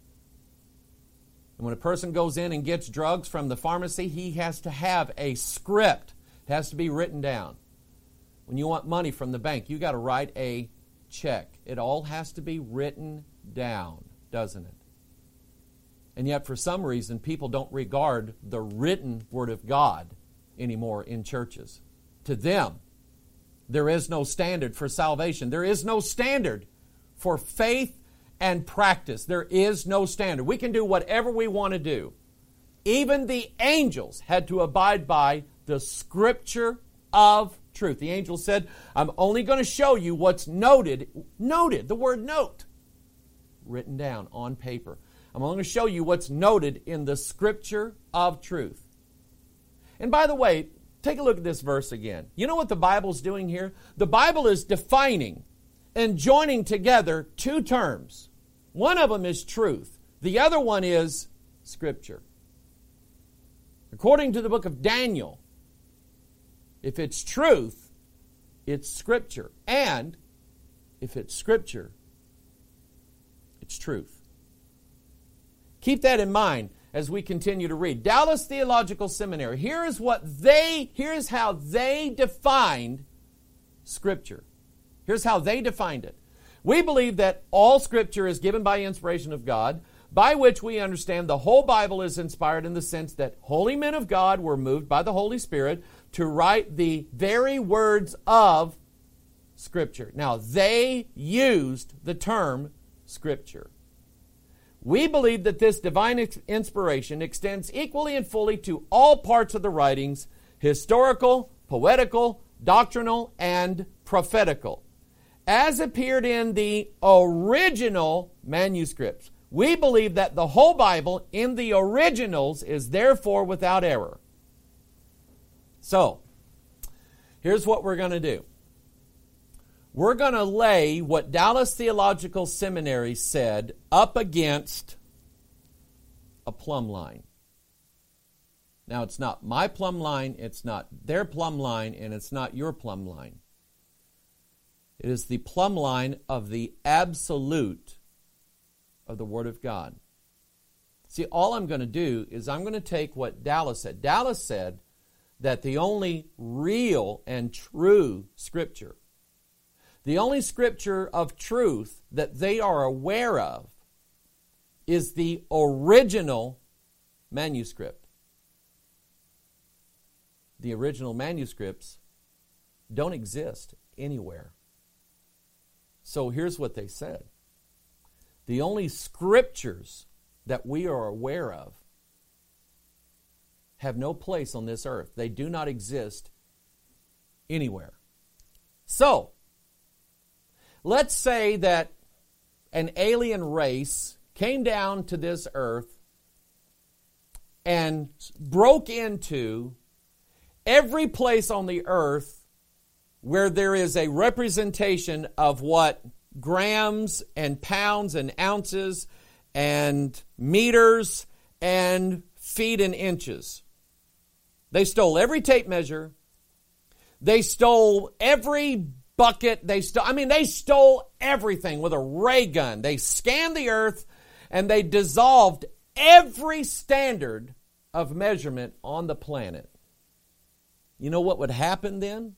Speaker 1: And when a person goes in and gets drugs from the pharmacy, he has to have a script. It has to be written down. When you want money from the bank, you got to write a check. It all has to be written down, doesn't it? And yet, for some reason, people don't regard the written Word of God anymore in churches. To them, there is no standard for salvation. There is no standard for faith and practice. There is no standard. We can do whatever we want to do. Even the angels had to abide by the Scripture of truth. The angel said, I'm only going to show you what's noted. Noted, the word note, written down on paper. I'm going to show you what's noted in the Scripture of truth. And by the way, take a look at this verse again. You know what the Bible's doing here? The Bible is defining and joining together two terms. One of them is truth. The other one is Scripture. According to the book of Daniel, if it's truth, it's Scripture. And if it's Scripture, it's truth. Keep that in mind as we continue to read. Dallas Theological Seminary, here is what they, here's how they defined Scripture. Here's how they defined it. We believe that all Scripture is given by inspiration of God, by which we understand the whole Bible is inspired in the sense that holy men of God were moved by the Holy Spirit to write the very words of Scripture. Now, they used the term Scripture. We believe that this divine inspiration extends equally and fully to all parts of the writings, historical, poetical, doctrinal, and prophetical, as appeared in the original manuscripts. We believe that the whole Bible in the originals is therefore without error. So, here's what we're going to do. We're going to lay what Dallas Theological Seminary said up against a plumb line. Now, it's not my plumb line, it's not their plumb line, and it's not your plumb line. It is the plumb line of the absolute of the Word of God. See, all I'm going to do is I'm going to take what Dallas said. Dallas said that the only real and true Scripture, the only Scripture of truth that they are aware of, is the original manuscript. The original manuscripts don't exist anywhere. So here's what they said. The only Scriptures that we are aware of have no place on this earth. They do not exist anywhere. So, let's say that an alien race came down to this earth and broke into every place on the earth where there is a representation of what grams and pounds and ounces and meters and feet and inches. They stole every tape measure. They stole every bucket. They stole, I mean, they stole everything with a ray gun. They scanned the earth and they dissolved every standard of measurement on the planet. You know what would happen then?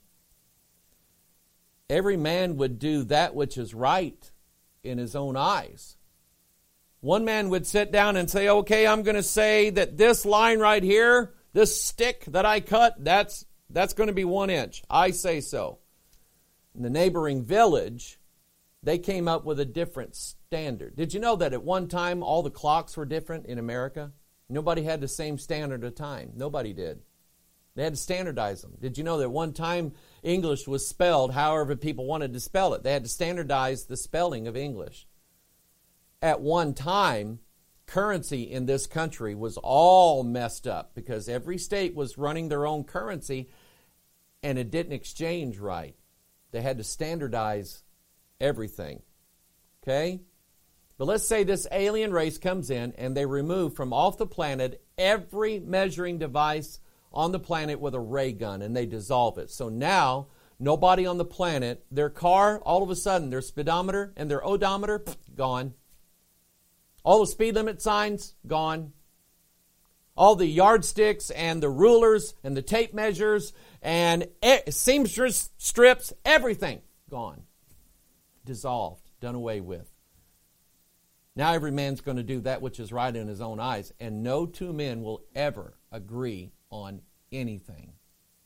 Speaker 1: Every man would do that which is right in his own eyes. One man would sit down and say, okay, I'm going to say that this line right here, this stick that I cut, that's, that's going to be one inch. I say so. In the neighboring village, they came up with a different standard. Did you know that at one time all the clocks were different in America? Nobody had the same standard of time. Nobody did. They had to standardize them. Did you know that one time English was spelled however people wanted to spell it? They had to standardize the spelling of English. At one time, currency in this country was all messed up because every state was running their own currency and it didn't exchange right. They had to standardize everything. Okay? But let's say this alien race comes in and they remove from off the planet every measuring device on the planet with a ray gun, and they dissolve it. So now, nobody on the planet, their car, all of a sudden, their speedometer and their odometer, pff, gone. All the speed limit signs, gone. All the yardsticks and the rulers and the tape measures and e- seamstress strips, everything, gone. Dissolved, done away with. Now every man's going to do that which is right in his own eyes, and no two men will ever agree on anything.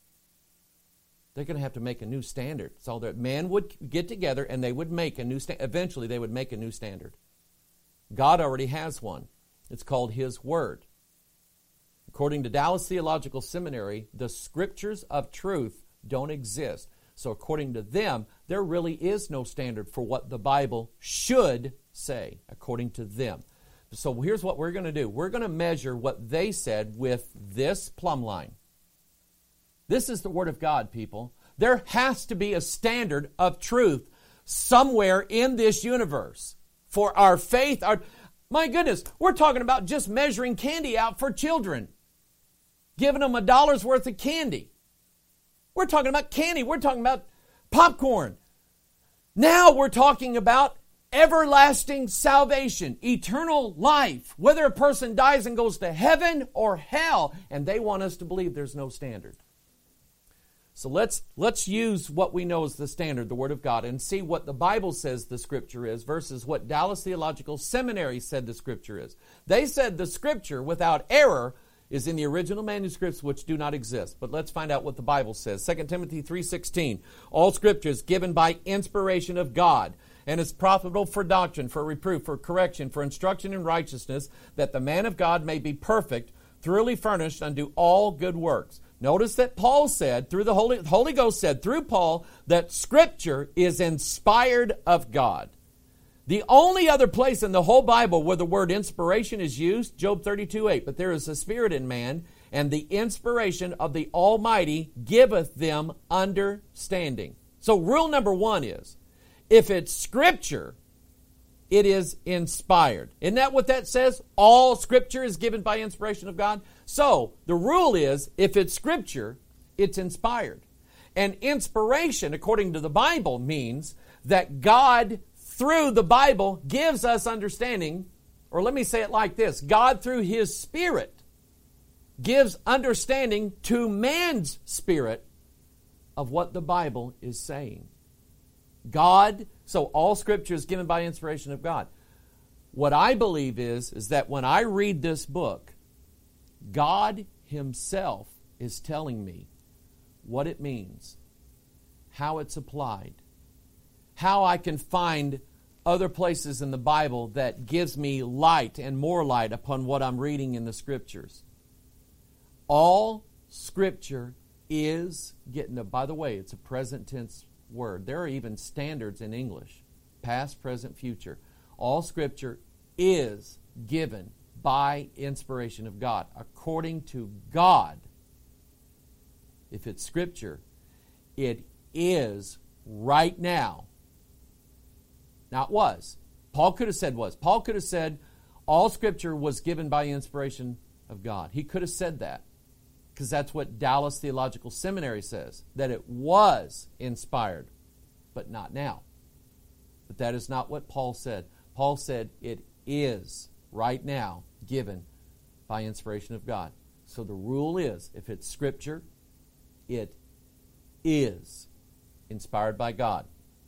Speaker 1: They're going to have to make a new standard. So that men would get together and they would make a new standard. Eventually they would make a new standard. God already has one. It's called His Word. According to Dallas Theological Seminary, the Scriptures of truth don't exist. So according to them, there really is no standard for what the Bible should say, according to them. So here's what we're going to do. We're going to measure what they said with this plumb line. This is the Word of God, people. There has to be a standard of truth somewhere in this universe. For our faith, our, my goodness, we're talking about just measuring candy out for children. Giving them a dollar's worth of candy. We're talking about candy. We're talking about popcorn. Now we're talking about everlasting salvation, eternal life, whether a person dies and goes to heaven or hell, and they want us to believe there's no standard. So let's let's use what we know as the standard, the Word of God, and see what the Bible says the Scripture is versus what Dallas Theological Seminary said the Scripture is. They said the Scripture, without error, is in the original manuscripts which do not exist. But let's find out what the Bible says. Second Timothy three sixteen, all Scripture is given by inspiration of God, and is profitable for doctrine, for reproof, for correction, for instruction in righteousness, that the man of God may be perfect, thoroughly furnished unto all good works. Notice that Paul said, through the Holy, the Holy Ghost said through Paul, that Scripture is inspired of God. The only other place in the whole Bible where the word inspiration is used, Job thirty-two eight, but there is a spirit in man, and the inspiration of the Almighty giveth them understanding. So rule number one is, if it's Scripture, it is inspired. Isn't that what that says? All Scripture is given by inspiration of God. So the rule is, if it's Scripture, it's inspired. And inspiration, according to the Bible, means that God, through the Bible, gives us understanding, or let me say it like this, God, through His Spirit, gives understanding to man's spirit of what the Bible is saying. God, so all Scripture is given by inspiration of God. What I believe is, is that when I read this book, God Himself is telling me what it means, how it's applied, how I can find other places in the Bible that gives me light and more light upon what I'm reading in the Scriptures. All Scripture is getting, by the way, it's a present tense word. There are even standards in English, past, present, future. All Scripture is given by inspiration of God, according to God. If it's Scripture, it is right now. Now it was. Paul could have said was. Paul could have said all Scripture was given by inspiration of God. He could have said that, because that's what Dallas Theological Seminary says, that it was inspired, but not now. But that is not what Paul said. Paul said it is right now given by inspiration of God. So the rule is, if it's Scripture, it is inspired by God.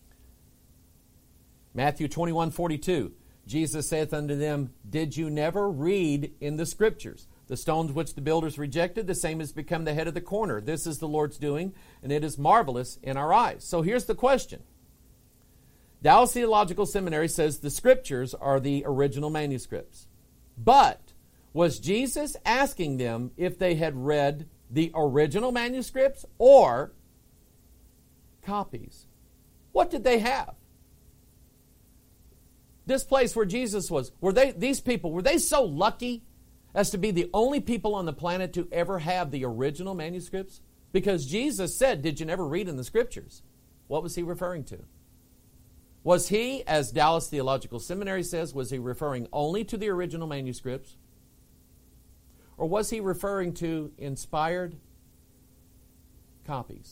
Speaker 1: Matthew twenty-one forty-two, Jesus saith unto them, did you never read in the Scriptures? The stones which the builders rejected, the same has become the head of the corner. This is the Lord's doing, and it is marvelous in our eyes. So here's the question. Dallas Theological Seminary says the Scriptures are the original manuscripts. But was Jesus asking them if they had read the original manuscripts or copies? What did they have? This place where Jesus was, were they, these people, were they so lucky as to be the only people on the planet to ever have the original manuscripts? Because Jesus said, did you never read in the Scriptures? What was He referring to? Was He, as Dallas Theological Seminary says, was He referring only to the original manuscripts? Or was He referring to inspired copies?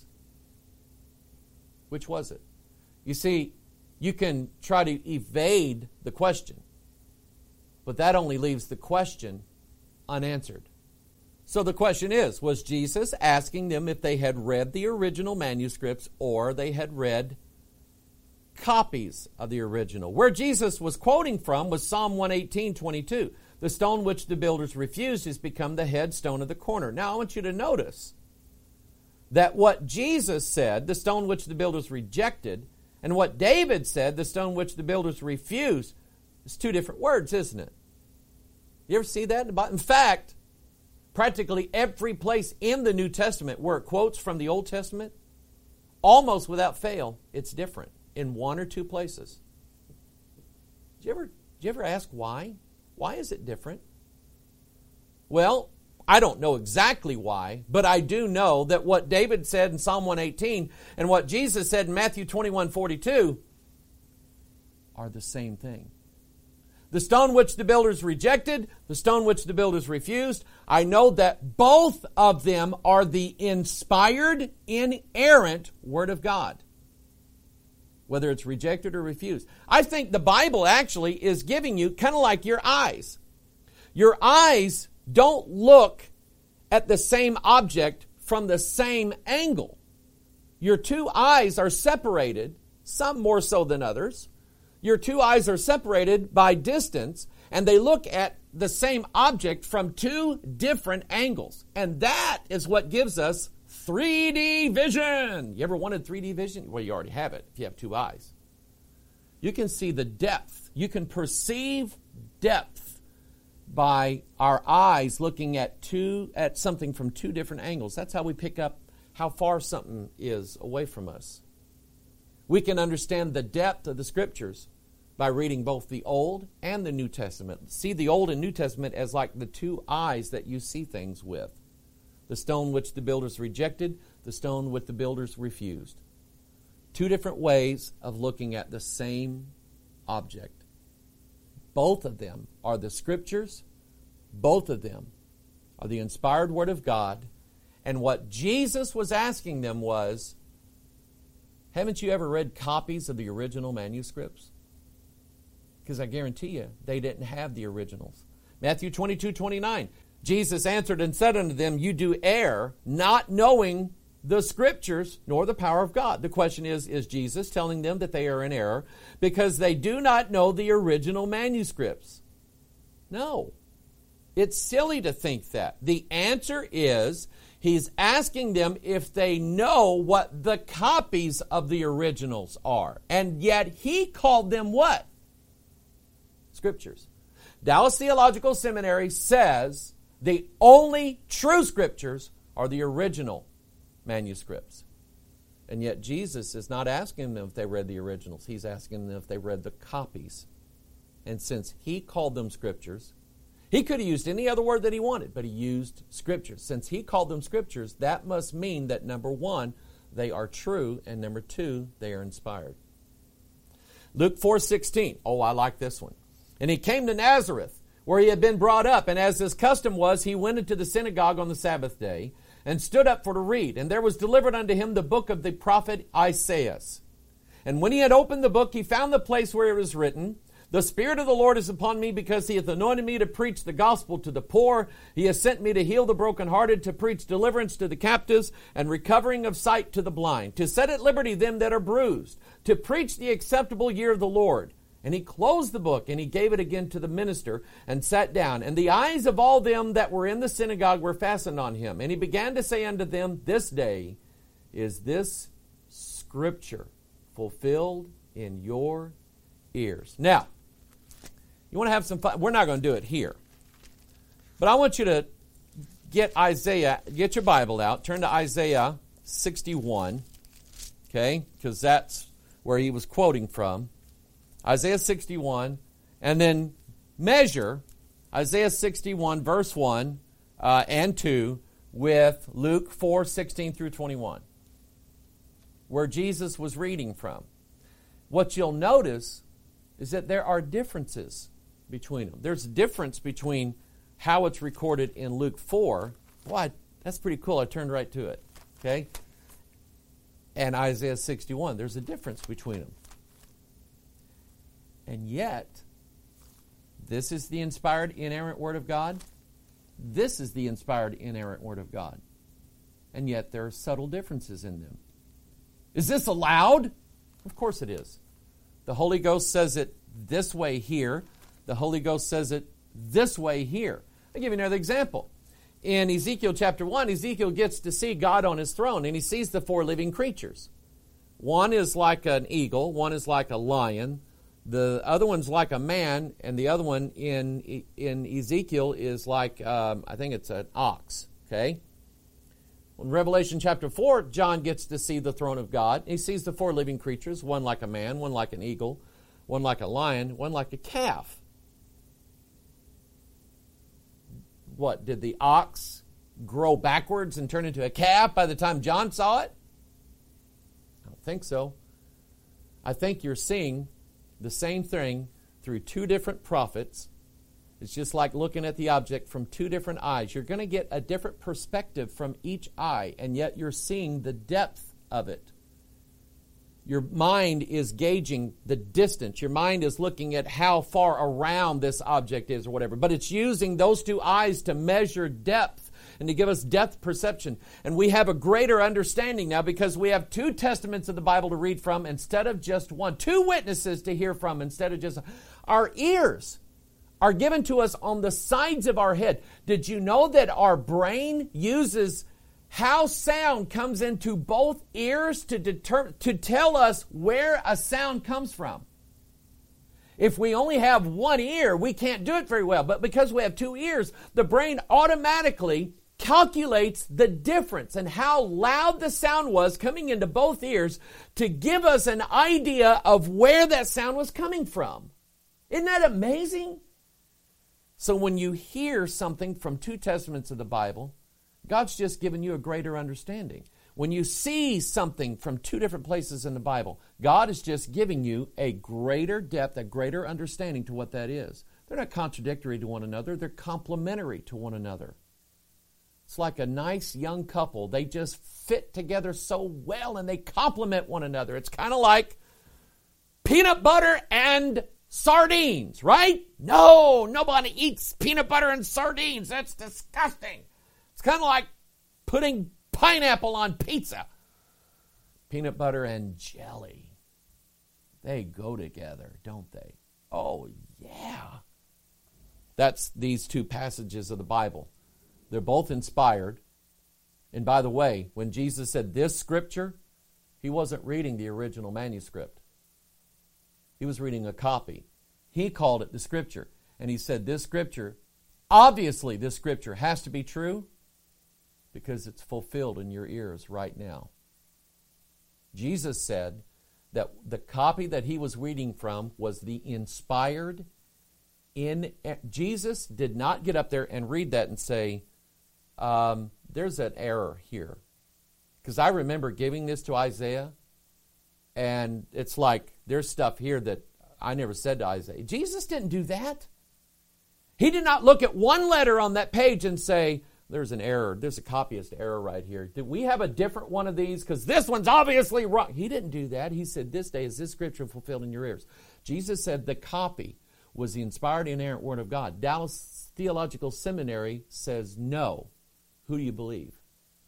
Speaker 1: Which was it? You see, you can try to evade the question, but that only leaves the question unanswered. So the question is, was Jesus asking them if they had read the original manuscripts or they had read copies of the original? Where Jesus was quoting from was Psalm one eighteen twenty-two. The stone which the builders refused has become the headstone of the corner. Now I want you to notice that what Jesus said, the stone which the builders rejected, and what David said, the stone which the builders refused, is two different words, isn't it? You ever see that in the Bible? In fact, practically every place in the New Testament where it quotes from the Old Testament, almost without fail, it's different in one or two places. Did you ever, did you ever ask why? Why is it different? Well, I don't know exactly why, but I do know that what David said in Psalm one eighteen and what Jesus said in Matthew twenty-one forty-two are the same thing. The stone which the builders rejected, the stone which the builders refused, I know that both of them are the inspired, inerrant Word of God. Whether it's rejected or refused. I think the Bible actually is giving you kind of like your eyes. Your eyes don't look at the same object from the same angle. Your two eyes are separated, some more so than others. Your two eyes are separated by distance, and they look at the same object from two different angles. And that is what gives us three D vision. You ever wanted three D vision? Well, you already have it if you have two eyes. You can see the depth. You can perceive depth by our eyes looking at two at something from two different angles. That's how we pick up how far something is away from us. We can understand the depth of the Scriptures by reading both the Old and the New Testament. See the Old and New Testament as like the two eyes that you see things with. The stone which the builders rejected, the stone which the builders refused. Two different ways of looking at the same object. Both of them are the Scriptures. Both of them are the inspired Word of God. And what Jesus was asking them was, haven't you ever read copies of the original manuscripts? Because I guarantee you, they didn't have the originals. Matthew twenty-two twenty-nine. Jesus answered and said unto them, you do err, not knowing the Scriptures, nor the power of God. The question is, is Jesus telling them that they are in error because they do not know the original manuscripts? No. It's silly to think that. The answer is, he's asking them if they know what the copies of the originals are. And yet he called them what? Scriptures. Dallas Theological Seminary says the only true Scriptures are the original manuscripts. And yet Jesus is not asking them if they read the originals. He's asking them if they read the copies. And since he called them Scriptures, he could have used any other word that he wanted, but he used Scriptures. Since he called them Scriptures, that must mean that number one, they are true, and number two, they are inspired. Luke four sixteen. Oh, I like this one. And he came to Nazareth, where he had been brought up, and as his custom was, he went into the synagogue on the Sabbath day, and stood up for to read. And there was delivered unto him the book of the prophet Isaiah. And when he had opened the book, he found the place where it was written, the Spirit of the Lord is upon me, because he hath anointed me to preach the gospel to the poor. He has sent me to heal the brokenhearted, to preach deliverance to the captives, and recovering of sight to the blind, to set at liberty them that are bruised, to preach the acceptable year of the Lord. And he closed the book, and he gave it again to the minister, and sat down. And the eyes of all them that were in the synagogue were fastened on him. And he began to say unto them, this day is this Scripture fulfilled in your ears. Now, you want to have some fun? We're not going to do it here. But I want you to get Isaiah, get your Bible out, turn to Isaiah sixty-one, okay, because that's where he was quoting from. Isaiah sixty-one, and then measure Isaiah sixty-one, verse one uh, and two with Luke four sixteen through twenty-one, where Jesus was reading from. What you'll notice is that there are differences between them. There's a difference between how it's recorded in Luke four. Boy, that's pretty cool. I turned right to it. Okay? And Isaiah sixty-one. There's a difference between them. And yet, this is the inspired, inerrant Word of God. This is the inspired, inerrant Word of God. And yet, there are subtle differences in them. Is this allowed? Of course it is. The Holy Ghost says it this way here. The Holy Ghost says it this way here. I'll give you another example. In Ezekiel chapter one, Ezekiel gets to see God on his throne, and he sees the four living creatures. One is like an eagle, one is like a lion, the other one's like a man, and the other one in in Ezekiel is like, um, I think it's an ox, okay? In Revelation chapter four, John gets to see the throne of God. He sees the four living creatures, one like a man, one like an eagle, one like a lion, one like a calf. What, did the ox grow backwards and turn into a calf by the time John saw it? I don't think so. I think you're seeing the same thing through two different prophets. It's just like looking at the object from two different eyes. You're going to get a different perspective from each eye, and yet you're seeing the depth of it. Your mind is gauging the distance. Your mind is looking at how far around this object is or whatever. But it's using those two eyes to measure depth and to give us depth perception. And we have a greater understanding now because we have two testaments of the Bible to read from instead of just one. Two witnesses to hear from instead of just... Our ears are given to us on the sides of our head. Did you know that our brain uses how sound comes into both ears to deter, to tell us where a sound comes from? If we only have one ear, we can't do it very well. But because we have two ears, the brain automatically calculates the difference and how loud the sound was coming into both ears to give us an idea of where that sound was coming from. Isn't that amazing? So when you hear something from two testaments of the Bible, God's just given you a greater understanding. When you see something from two different places in the Bible, God is just giving you a greater depth, a greater understanding to what that is. They're not contradictory to one another. They're complementary to one another. It's like a nice young couple. They just fit together so well and they complement one another. It's kind of like peanut butter and sardines, right? No, nobody eats peanut butter and sardines. That's disgusting. It's kind of like putting pineapple on pizza. Peanut butter and jelly. They go together, don't they? Oh, yeah. That's these two passages of the Bible. They're both inspired. And by the way, when Jesus said this scripture, he wasn't reading the original manuscript. He was reading a copy. He called it the scripture. And he said this scripture, obviously this scripture has to be true, because it's fulfilled in your ears right now. Jesus said that the copy that he was reading from was the inspired. In Jesus did not get up there and read that and say, um, there's an error here. Because I remember giving this to Isaiah, and it's like, there's stuff here that I never said to Isaiah. Jesus didn't do that. He did not look at one letter on that page and say, there's an error. There's a copyist error right here. Did we have a different one of these? Because this one's obviously wrong. He didn't do that. He said, this day is this scripture fulfilled in your ears. Jesus said the copy was the inspired, inerrant Word of God. Dallas Theological Seminary says no. Who do you believe?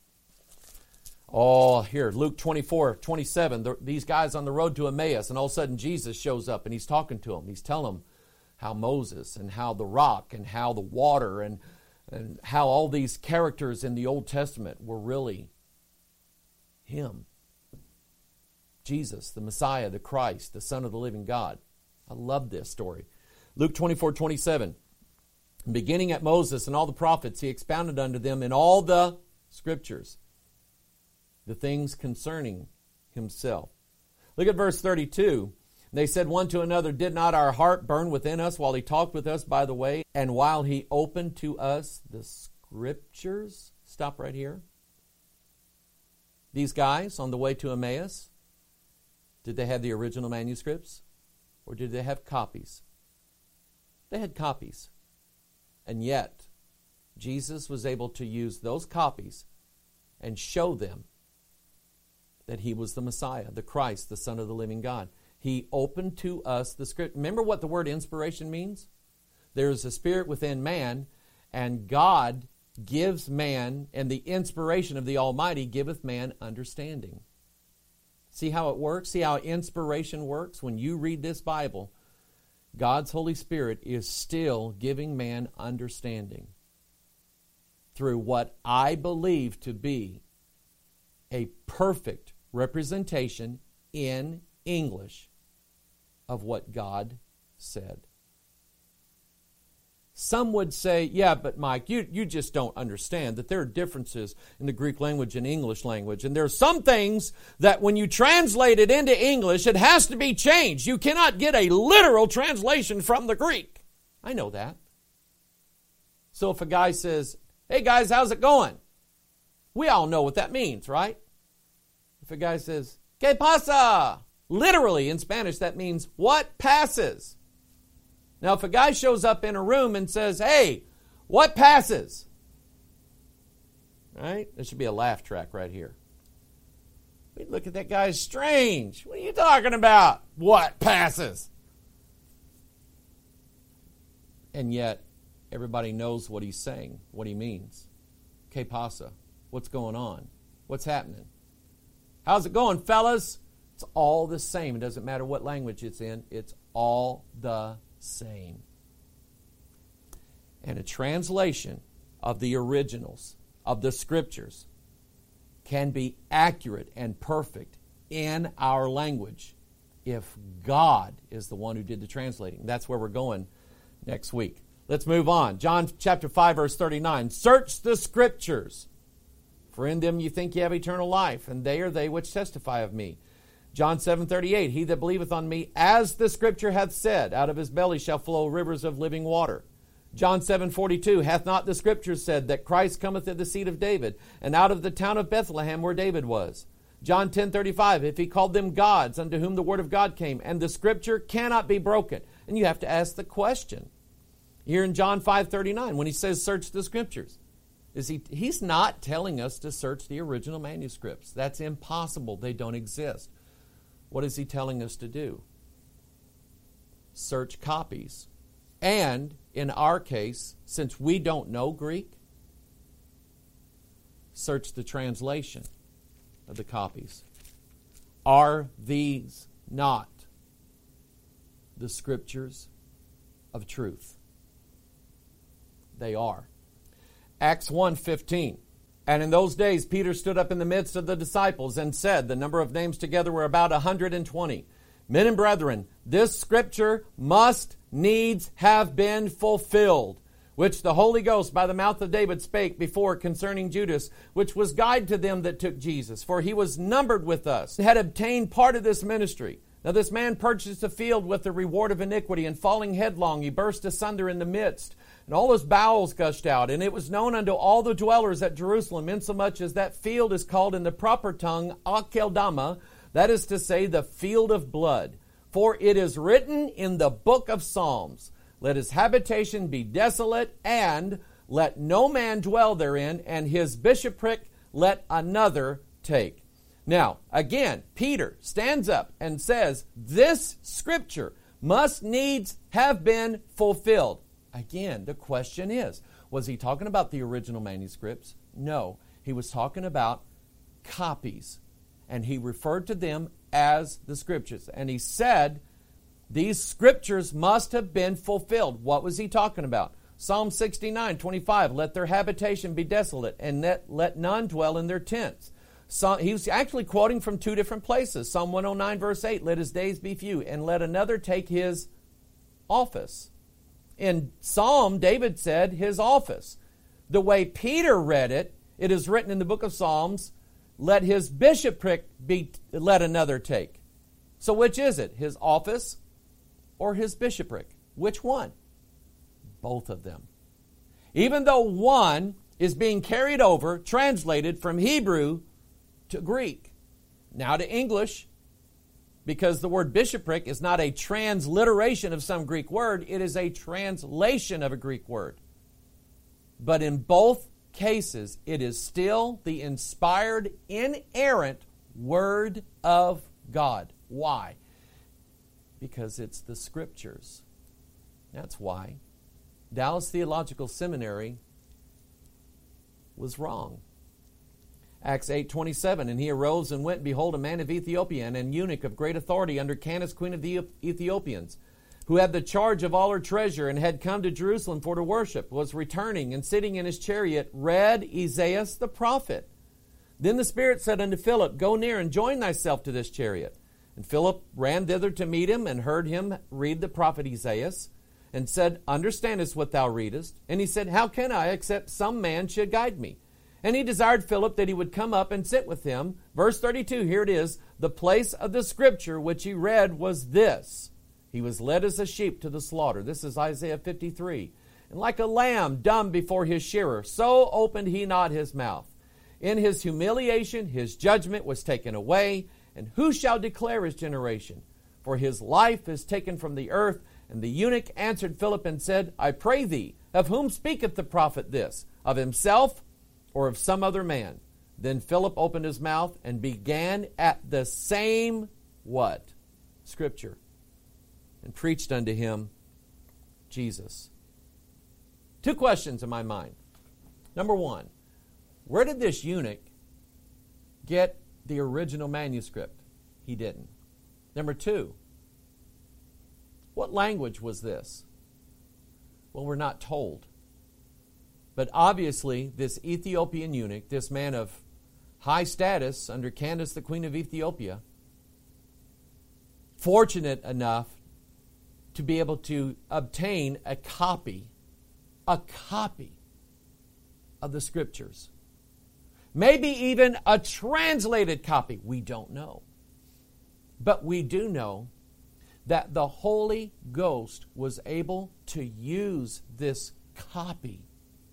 Speaker 1: Oh, here, Luke twenty-four, twenty-seven. The, these guys on the road to Emmaus, and all of a sudden Jesus shows up, and he's talking to them. He's telling them how Moses and how the rock and how the water and And how all these characters in the Old Testament were really him. Jesus, the Messiah, the Christ, the Son of the living God. I love this story. Luke twenty-four, twenty-seven. Beginning at Moses and all the prophets, he expounded unto them in all the scriptures the things concerning himself. Look at verse thirty-two. They said one to another, did not our heart burn within us while he talked with us by the way, and while he opened to us the scriptures? Stop right here. These guys on the way to Emmaus, did they have the original manuscripts? Or did they have copies? They had copies. And yet, Jesus was able to use those copies and show them that he was the Messiah, the Christ, the Son of the living God. He opened to us the script. Remember what the word inspiration means? There is a spirit within man, and God gives man, and the inspiration of the Almighty giveth man understanding. See how it works? See how inspiration works? When you read this Bible, God's Holy Spirit is still giving man understanding through what I believe to be a perfect representation in English of what God said. Some would say, yeah, but Mike, you, you just don't understand that there are differences in the Greek language and English language. And there are some things that when you translate it into English, it has to be changed. You cannot get a literal translation from the Greek. I know that. So if a guy says, hey guys, how's it going? We all know what that means, right? If a guy says, ¿Qué pasa? Literally, in Spanish, that means what passes. Now, if a guy shows up in a room and says, hey, what passes? Right? There should be a laugh track right here. We look at that guy as strange. What are you talking about? What passes? And yet, everybody knows what he's saying, what he means. Que pasa? What's going on? What's happening? How's it going, fellas? It's all the same. It doesn't matter what language it's in. It's all the same. And a translation of the originals, of the Scriptures, can be accurate and perfect in our language if God is the one who did the translating. That's where we're going next week. Let's move on. John chapter five, verse thirty-nine. Search the Scriptures, for in them you think you have eternal life, and they are they which testify of me. John seven thirty-eight, he that believeth on me, as the Scripture hath said, out of his belly shall flow rivers of living water. John seven forty-two, hath not the Scripture said that Christ cometh of the seed of David, and out of the town of Bethlehem where David was? John ten thirty-five, if he called them gods, unto whom the word of God came, and the Scripture cannot be broken. And you have to ask the question. Here in John five thirty-nine, when he says search the Scriptures, is he? He's not telling us to search the original manuscripts. That's impossible. They don't exist. What is he telling us to do? Search copies. And, in our case, since we don't know Greek, search the translation of the copies. Are these not the Scriptures of truth? They are. Acts one fifteen. And in those days Peter stood up in the midst of the disciples and said, the number of names together were about a hundred and twenty. Men and brethren, this Scripture must needs have been fulfilled, which the Holy Ghost by the mouth of David spake before concerning Judas, which was guide to them that took Jesus. For he was numbered with us, and had obtained part of this ministry. Now this man purchased a field with the reward of iniquity, and falling headlong, he burst asunder in the midst, and all his bowels gushed out. And it was known unto all the dwellers at Jerusalem, insomuch as that field is called in the proper tongue Akeldama, that is to say, the field of blood. For it is written in the book of Psalms, let his habitation be desolate, and let no man dwell therein, and his bishopric let another take. Now, again, Peter stands up and says, this Scripture must needs have been fulfilled. Again, the question is, was he talking about the original manuscripts? No, he was talking about copies. And he referred to them as the Scriptures. And he said, these Scriptures must have been fulfilled. What was he talking about? Psalm sixty-nine twenty-five, let their habitation be desolate, and let, let none dwell in their tents. So, he was actually quoting from two different places. Psalm one oh nine, verse eight, let his days be few, and let another take his office. In Psalm, David said his office. The way Peter read it, it is written in the book of Psalms, let his bishopric be let another take. So which is it? His office or his bishopric? Which one? Both of them. Even though one is being carried over, translated from Hebrew to Greek, now to English, because the word bishopric is not a transliteration of some Greek word, it is a translation of a Greek word. But in both cases, it is still the inspired, inerrant Word of God. Why? Because it's the Scriptures. That's why. Dallas Theological Seminary was wrong. Acts eight twenty-seven, and he arose and went, behold, a man of Ethiopia, and an eunuch of great authority under Candace, queen of the Ethiopians, who had the charge of all her treasure, and had come to Jerusalem for to worship, was returning, and sitting in his chariot, read Isaiah the prophet. Then the Spirit said unto Philip, go near and join thyself to this chariot. And Philip ran thither to meet him, and heard him read the prophet Isaiah, and said, understandest what thou readest? And he said, how can I, except some man should guide me? And he desired Philip that he would come up and sit with him. Verse thirty-two, here it is. The place of the Scripture which he read was this. He was led as a sheep to the slaughter. This is Isaiah fifty-three. And like a lamb dumb before his shearer, so opened he not his mouth. In his humiliation, his judgment was taken away. And who shall declare his generation? For his life is taken from the earth. And the eunuch answered Philip and said, I pray thee, of whom speaketh the prophet this? Of himself or of some other man? Then Philip opened his mouth and began at the same, what? Scripture. And preached unto him Jesus. Two questions in my mind. Number one, where did this eunuch get the original manuscript? He didn't. Number two, what language was this? Well, we're not told. But obviously, this Ethiopian eunuch, this man of high status under Candace, the queen of Ethiopia, fortunate enough to be able to obtain a copy, a copy of the Scriptures. Maybe even a translated copy. We don't know. But we do know that the Holy Ghost was able to use this copy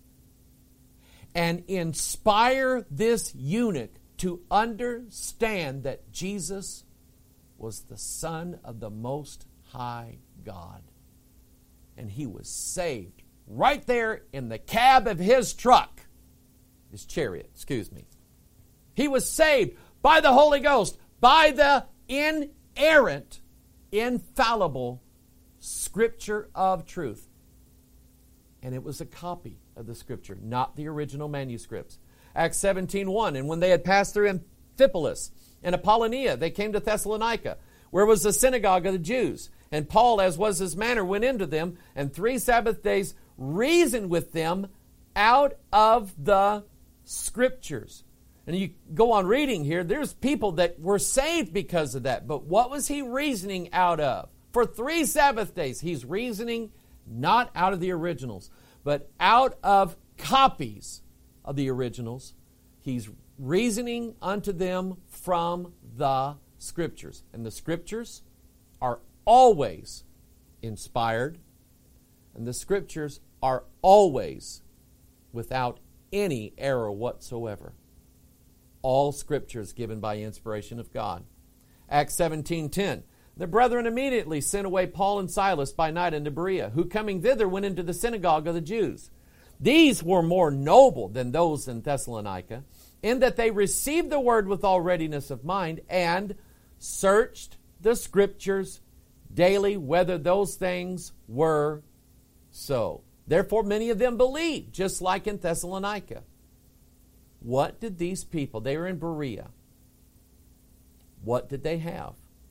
Speaker 1: and inspire this eunuch to understand that Jesus was the Son of the Most High God. And he was saved right there in the cab of his truck, his chariot, excuse me. He was saved by the Holy Ghost, by the inerrant, infallible Scripture of truth. And it was a copy of the Scripture, not the original manuscripts. Acts seventeen one, and when they had passed through Amphipolis and Apollonia, they came to Thessalonica, where was the synagogue of the Jews. And Paul, as was his manner, went into them, and three Sabbath days reasoned with them out of the Scriptures. And you go on reading here, there's people that were saved because of that. But what was he reasoning out of? For three Sabbath days, he's reasoning not out of the originals, but out of copies of the originals. He's reasoning unto them from the Scriptures. And the Scriptures are always inspired, and the Scriptures are always without any error whatsoever. All Scripture is given by inspiration of God. Acts seventeen ten. The brethren immediately sent away Paul and Silas by night into Berea, who coming thither went into the synagogue of the Jews. These were more noble than those in Thessalonica, in that they received the word with all readiness of mind, and searched the Scriptures daily whether those things were so. Therefore many of them believed, just like in Thessalonica. What did these people, they were in Berea, what did they have?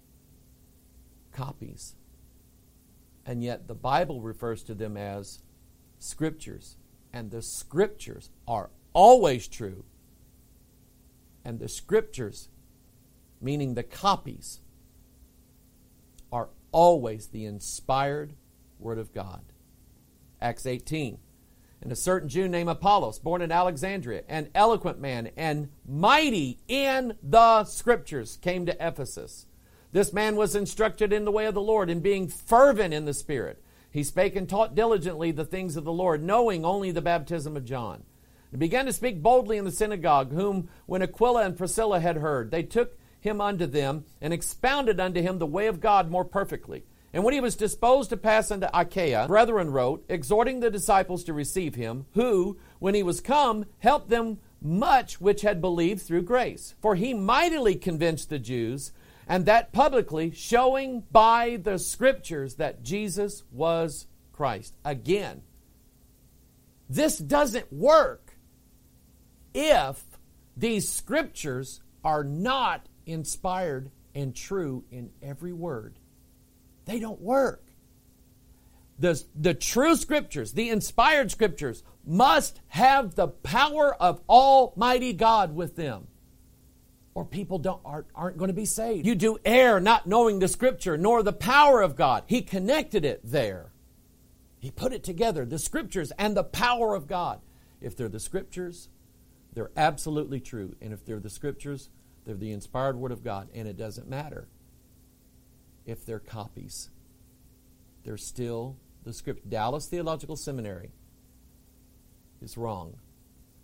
Speaker 1: Copies. And yet the Bible refers to them as Scriptures. And the Scriptures are always true. And the Scriptures, meaning the copies, are always the inspired Word of God. Acts eighteen. And a certain Jew named Apollos, born in Alexandria, an eloquent man and mighty in the Scriptures, came to Ephesus. This man was instructed in the way of the Lord, and being fervent in the Spirit, he spake and taught diligently the things of the Lord, knowing only the baptism of John. And began to speak boldly in the synagogue, whom when Aquila and Priscilla had heard, they took him unto them, and expounded unto him the way of God more perfectly. And when he was disposed to pass unto Achaia, brethren wrote, exhorting the disciples to receive him, who, when he was come, helped them much which had believed through grace. For he mightily convinced the Jews, and that publicly, showing by the Scriptures that Jesus was Christ. Again, this doesn't work if these Scriptures are not inspired and true in every word. They don't work. The, the true Scriptures, the inspired Scriptures, must have the power of Almighty God with them, or people don't aren't, aren't going to be saved. You do err not knowing the Scripture, nor the power of God. He connected it there. He put it together, the Scriptures and the power of God. If they're the Scriptures, they're absolutely true. And if they're the Scriptures, they're the inspired Word of God. And it doesn't matter if they're copies. They're still the Scripture. Dallas Theological Seminary is wrong.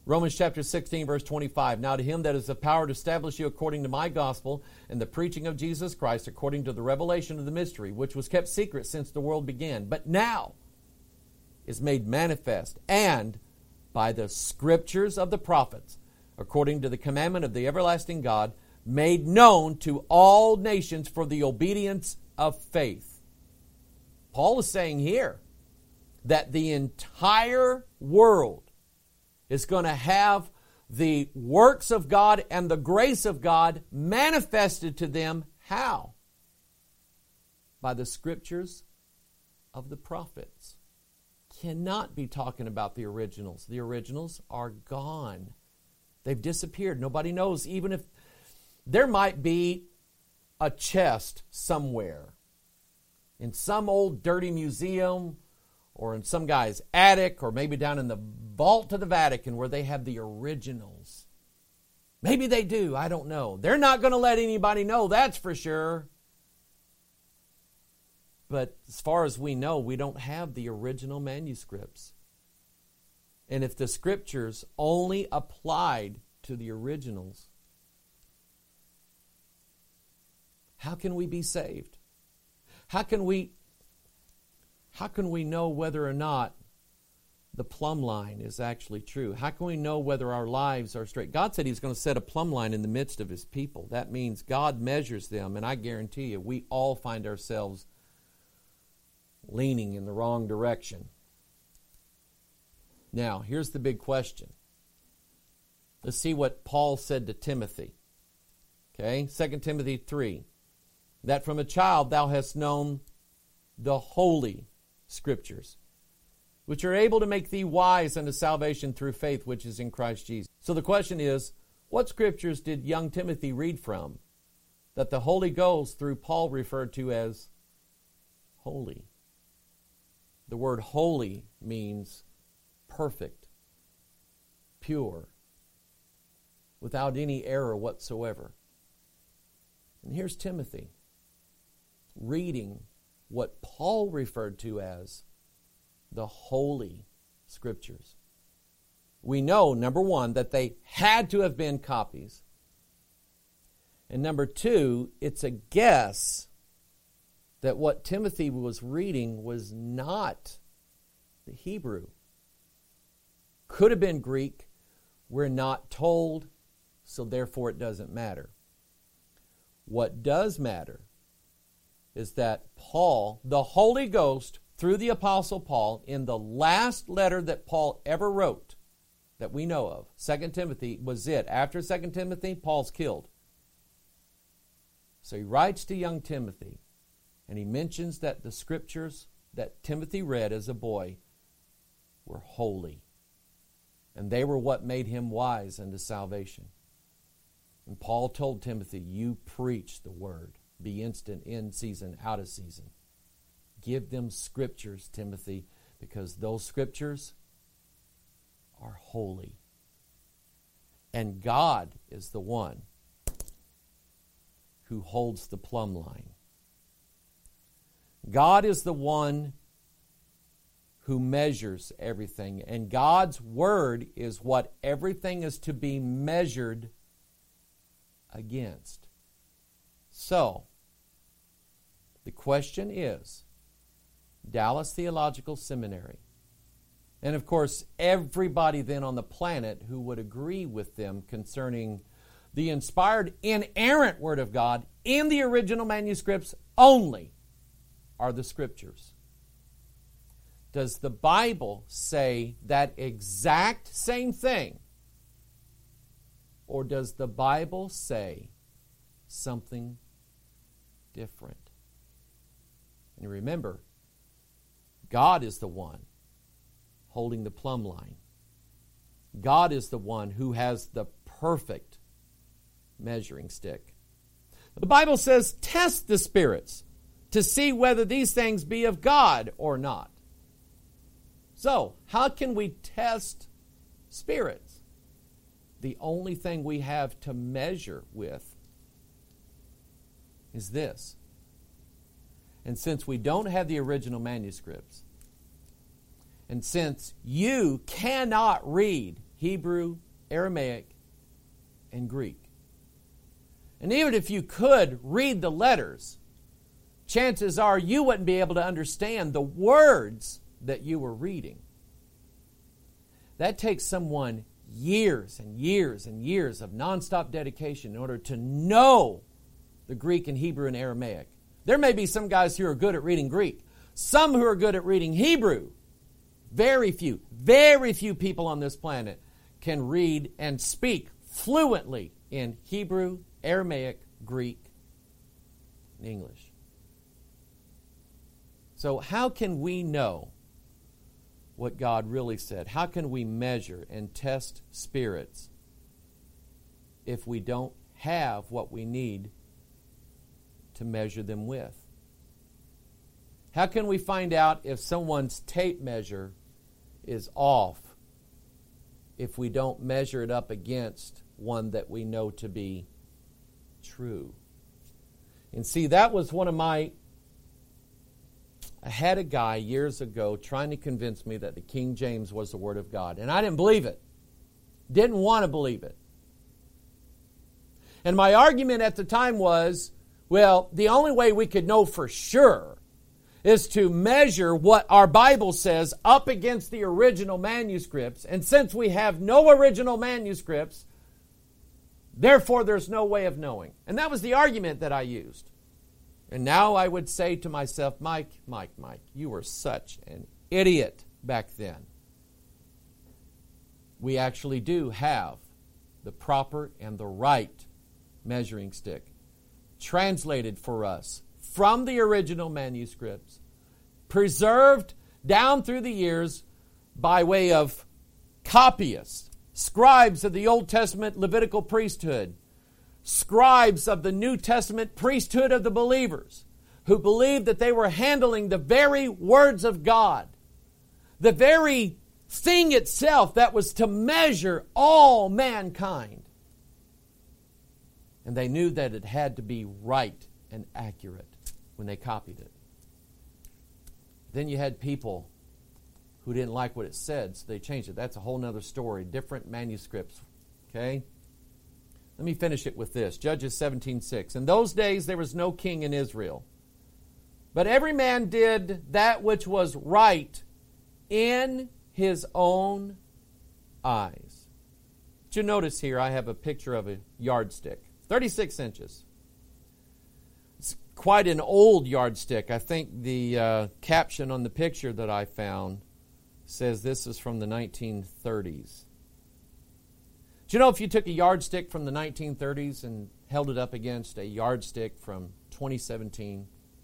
Speaker 1: Romans chapter sixteen, verse twenty-five. Now to him that is the power to establish you according to my gospel and the preaching of Jesus Christ, according to the revelation of the mystery, which was kept secret since the world began, but now is made manifest, and by the scriptures of the prophets, according to the commandment of the everlasting God, made known to all nations for the obedience of faith. Paul is saying here that the entire world is going to have the works of God and the grace of God manifested to them. How? By the scriptures of the prophets. Cannot be talking about the originals. The originals are gone. They've disappeared. Nobody knows. Even if there might be a chest somewhere in some old dirty museum or in some guy's attic or maybe down in the vault to the Vatican where they have the originals. Maybe they do. I don't know. They're not going to let anybody know, that's for sure. But as far as we know, we don't have the original manuscripts. And if the scriptures only applied to the originals, how can we be saved? How can we, how can we know whether or not the plumb line is actually true? How can we know whether our lives are straight? God said He's going to set a plumb line in the midst of His people. That means God measures them, and I guarantee you, we all find ourselves leaning in the wrong direction. Now, here's the big question. Let's see what Paul said to Timothy. Okay, Second Timothy three. That from a child thou hast known the holy Scriptures, which are able to make thee wise unto salvation through faith which is in Christ Jesus. So the question is, what Scriptures did young Timothy read from that the Holy Ghost through Paul referred to as holy? The word holy means perfect, pure, without any error whatsoever. And here's Timothy reading what Paul referred to as the Holy Scriptures. We know, number one, that they had to have been copies. And number two, it's a guess that what Timothy was reading was not the Hebrew. Could have been Greek. We're not told, so therefore it doesn't matter. What does matter is that Paul, the Holy Ghost, through the Apostle Paul, in the last letter that Paul ever wrote, that we know of, Second Timothy was it. After Second Timothy, Paul's killed. So he writes to young Timothy, and he mentions that the Scriptures that Timothy read as a boy were holy. And they were what made him wise unto salvation. And Paul told Timothy, you preach the word. Be instant, in season, out of season. Give them Scriptures, Timothy, because those Scriptures are holy. And God is the one who holds the plumb line. God is the one who measures everything. And God's Word is what everything is to be measured against. So, the question is, Dallas Theological Seminary, and of course everybody then on the planet who would agree with them concerning the inspired, inerrant Word of God in the original manuscripts only are the Scriptures. Does the Bible say that exact same thing? Or does the Bible say something different? And remember, God is the one holding the plumb line. God is the one who has the perfect measuring stick. The Bible says, test the spirits to see whether these things be of God or not. So, how can we test spirits? The only thing we have to measure with is this. And since we don't have the original manuscripts, and since you cannot read Hebrew, Aramaic, and Greek. And even if you could read the letters, chances are you wouldn't be able to understand the words that you were reading. That takes someone years and years and years of nonstop dedication in order to know the Greek and Hebrew and Aramaic. There may be some guys who are good at reading Greek, some who are good at reading Hebrew. Very few, very few people on this planet can read and speak fluently in Hebrew, Aramaic, Greek, and English. So how can we know what God really said? How can we measure and test spirits if we don't have what we need to measure them with? How can we find out if someone's tape measure is off if we don't measure it up against one that we know to be true? And see, that was one of my... I had a guy years ago trying to convince me that the King James was the Word of God. And I didn't believe it. Didn't want to believe it. And my argument at the time was, well, the only way we could know for sure is to measure what our Bible says up against the original manuscripts. And since we have no original manuscripts, therefore there's no way of knowing. And that was the argument that I used. And now I would say to myself, Mike, Mike, Mike, you were such an idiot back then. We actually do have the proper and the right measuring stick translated for us from the original manuscripts, preserved down through the years by way of copyists, scribes of the Old Testament Levitical priesthood, scribes of the New Testament priesthood of the believers, who believed that they were handling the very words of God, the very thing itself that was to measure all mankind. And they knew that it had to be right and accurate when they copied it. Then you had people who didn't like what it said, so they changed it. That's a whole other story. Different manuscripts. Okay? Let me finish it with this. Judges seventeen six. In those days there was no king in Israel, but every man did that which was right in his own eyes. But you notice here I have a picture of a yardstick. thirty-six inches. It's quite an old yardstick. I think the uh, caption on the picture that I found says this is from the nineteen thirties. Do you know if you took a yardstick from the nineteen thirties and held it up against a yardstick from twenty seventeen,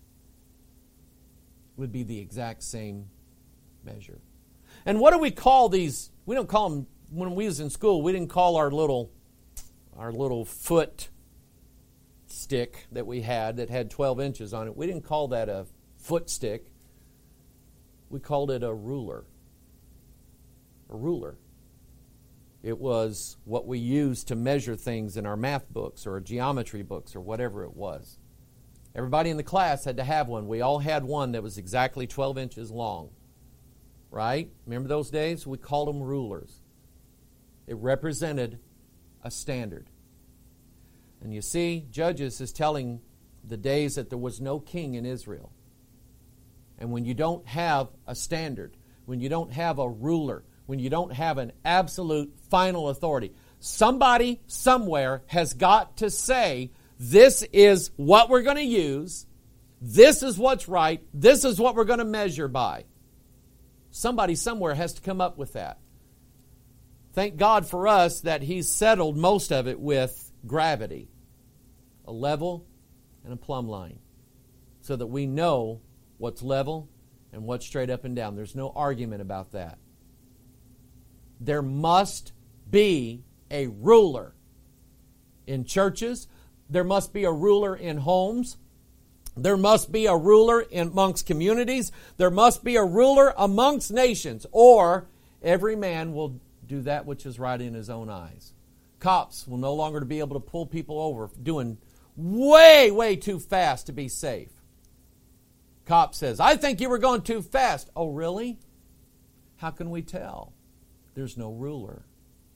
Speaker 1: it would be the exact same measure. And what do we call these? We don't call them, when we was in school, we didn't call our little, our little foot stick that we had that had twelve inches on it. We didn't call that a foot stick. We called it a ruler. A ruler. It was what we used to measure things in our math books or geometry books or whatever it was. Everybody in the class had to have one. We all had one that was exactly twelve inches long. Right? Remember those days? We called them rulers. It represented a standard. And you see, Judges is telling the days that there was no king in Israel. And when you don't have a standard, when you don't have a ruler, when you don't have an absolute final authority, somebody somewhere has got to say, this is what we're going to use, this is what's right, this is what we're going to measure by. Somebody somewhere has to come up with that. Thank God for us that He's settled most of it with gravity, a level and a plumb line, so that we know what's level and what's straight up and down. There's no argument about that. There must be a ruler in churches. There must be a ruler in homes. There must be a ruler amongst communities. There must be a ruler amongst nations, or every man will do that which is right in his own eyes. Cops will no longer be able to pull people over doing way, way too fast to be safe. Cop says, I think you were going too fast. Oh, really? How can we tell? There's no ruler.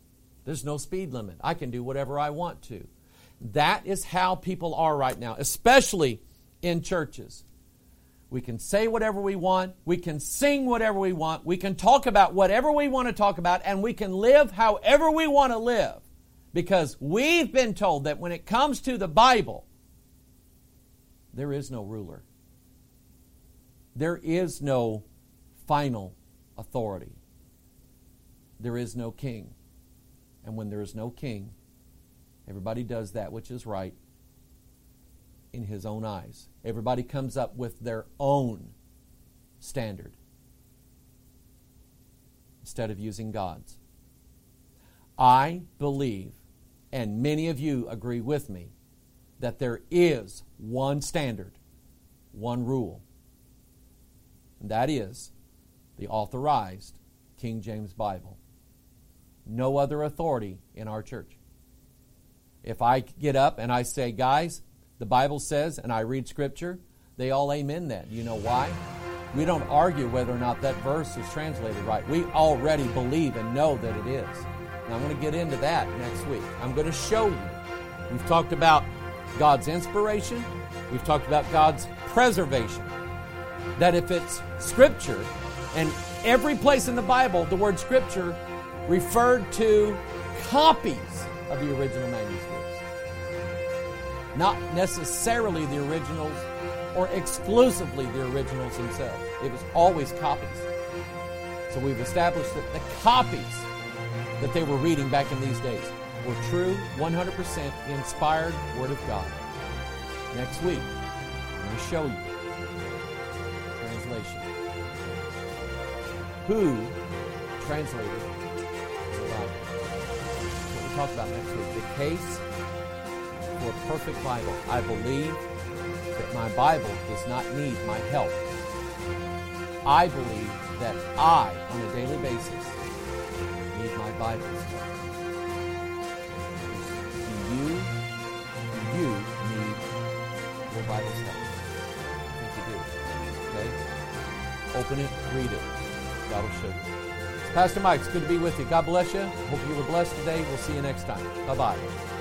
Speaker 1: There's no speed limit. I can do whatever I want to. That is how people are right now, especially in churches. We can say whatever we want. We can sing whatever we want. We can talk about whatever we want to talk about. And we can live however we want to live. Because we've been told that when it comes to the Bible, there is no ruler. There is no final authority. There is no king. And when there is no king, everybody does that which is right in his own eyes. Everybody comes up with their own standard instead of using God's. I believe, and many of you agree with me, that there is one standard, one rule. And that is the authorized King James Bible. No other authority in our church. If I get up and I say, guys, the Bible says, and I read Scripture, they all amen that. You know why? We don't argue whether or not that verse is translated right. We already believe and know that it is. And I'm going to get into that next week. I'm going to show you. We've talked about God's inspiration. We've talked about God's preservation. That if it's Scripture, and every place in the Bible, the word Scripture referred to copies of the original manuscripts. Not necessarily the originals or exclusively the originals themselves. It was always copies. So we've established that the copies that they were reading back in these days were true, one hundred percent inspired Word of God. Next week, I'm going to show you translation. Who translated the Bible? That's what we'll talk about next week. The case for a perfect Bible. I believe that my Bible does not need my help. I believe that I, on a daily basis, need my Bible. Do you, do you need your Bible study? I think you do. Okay? Open it, read it. God will show you. It's Pastor Mike. It's good to be with you. God bless you. Hope you were blessed today. We'll see you next time. Bye-bye.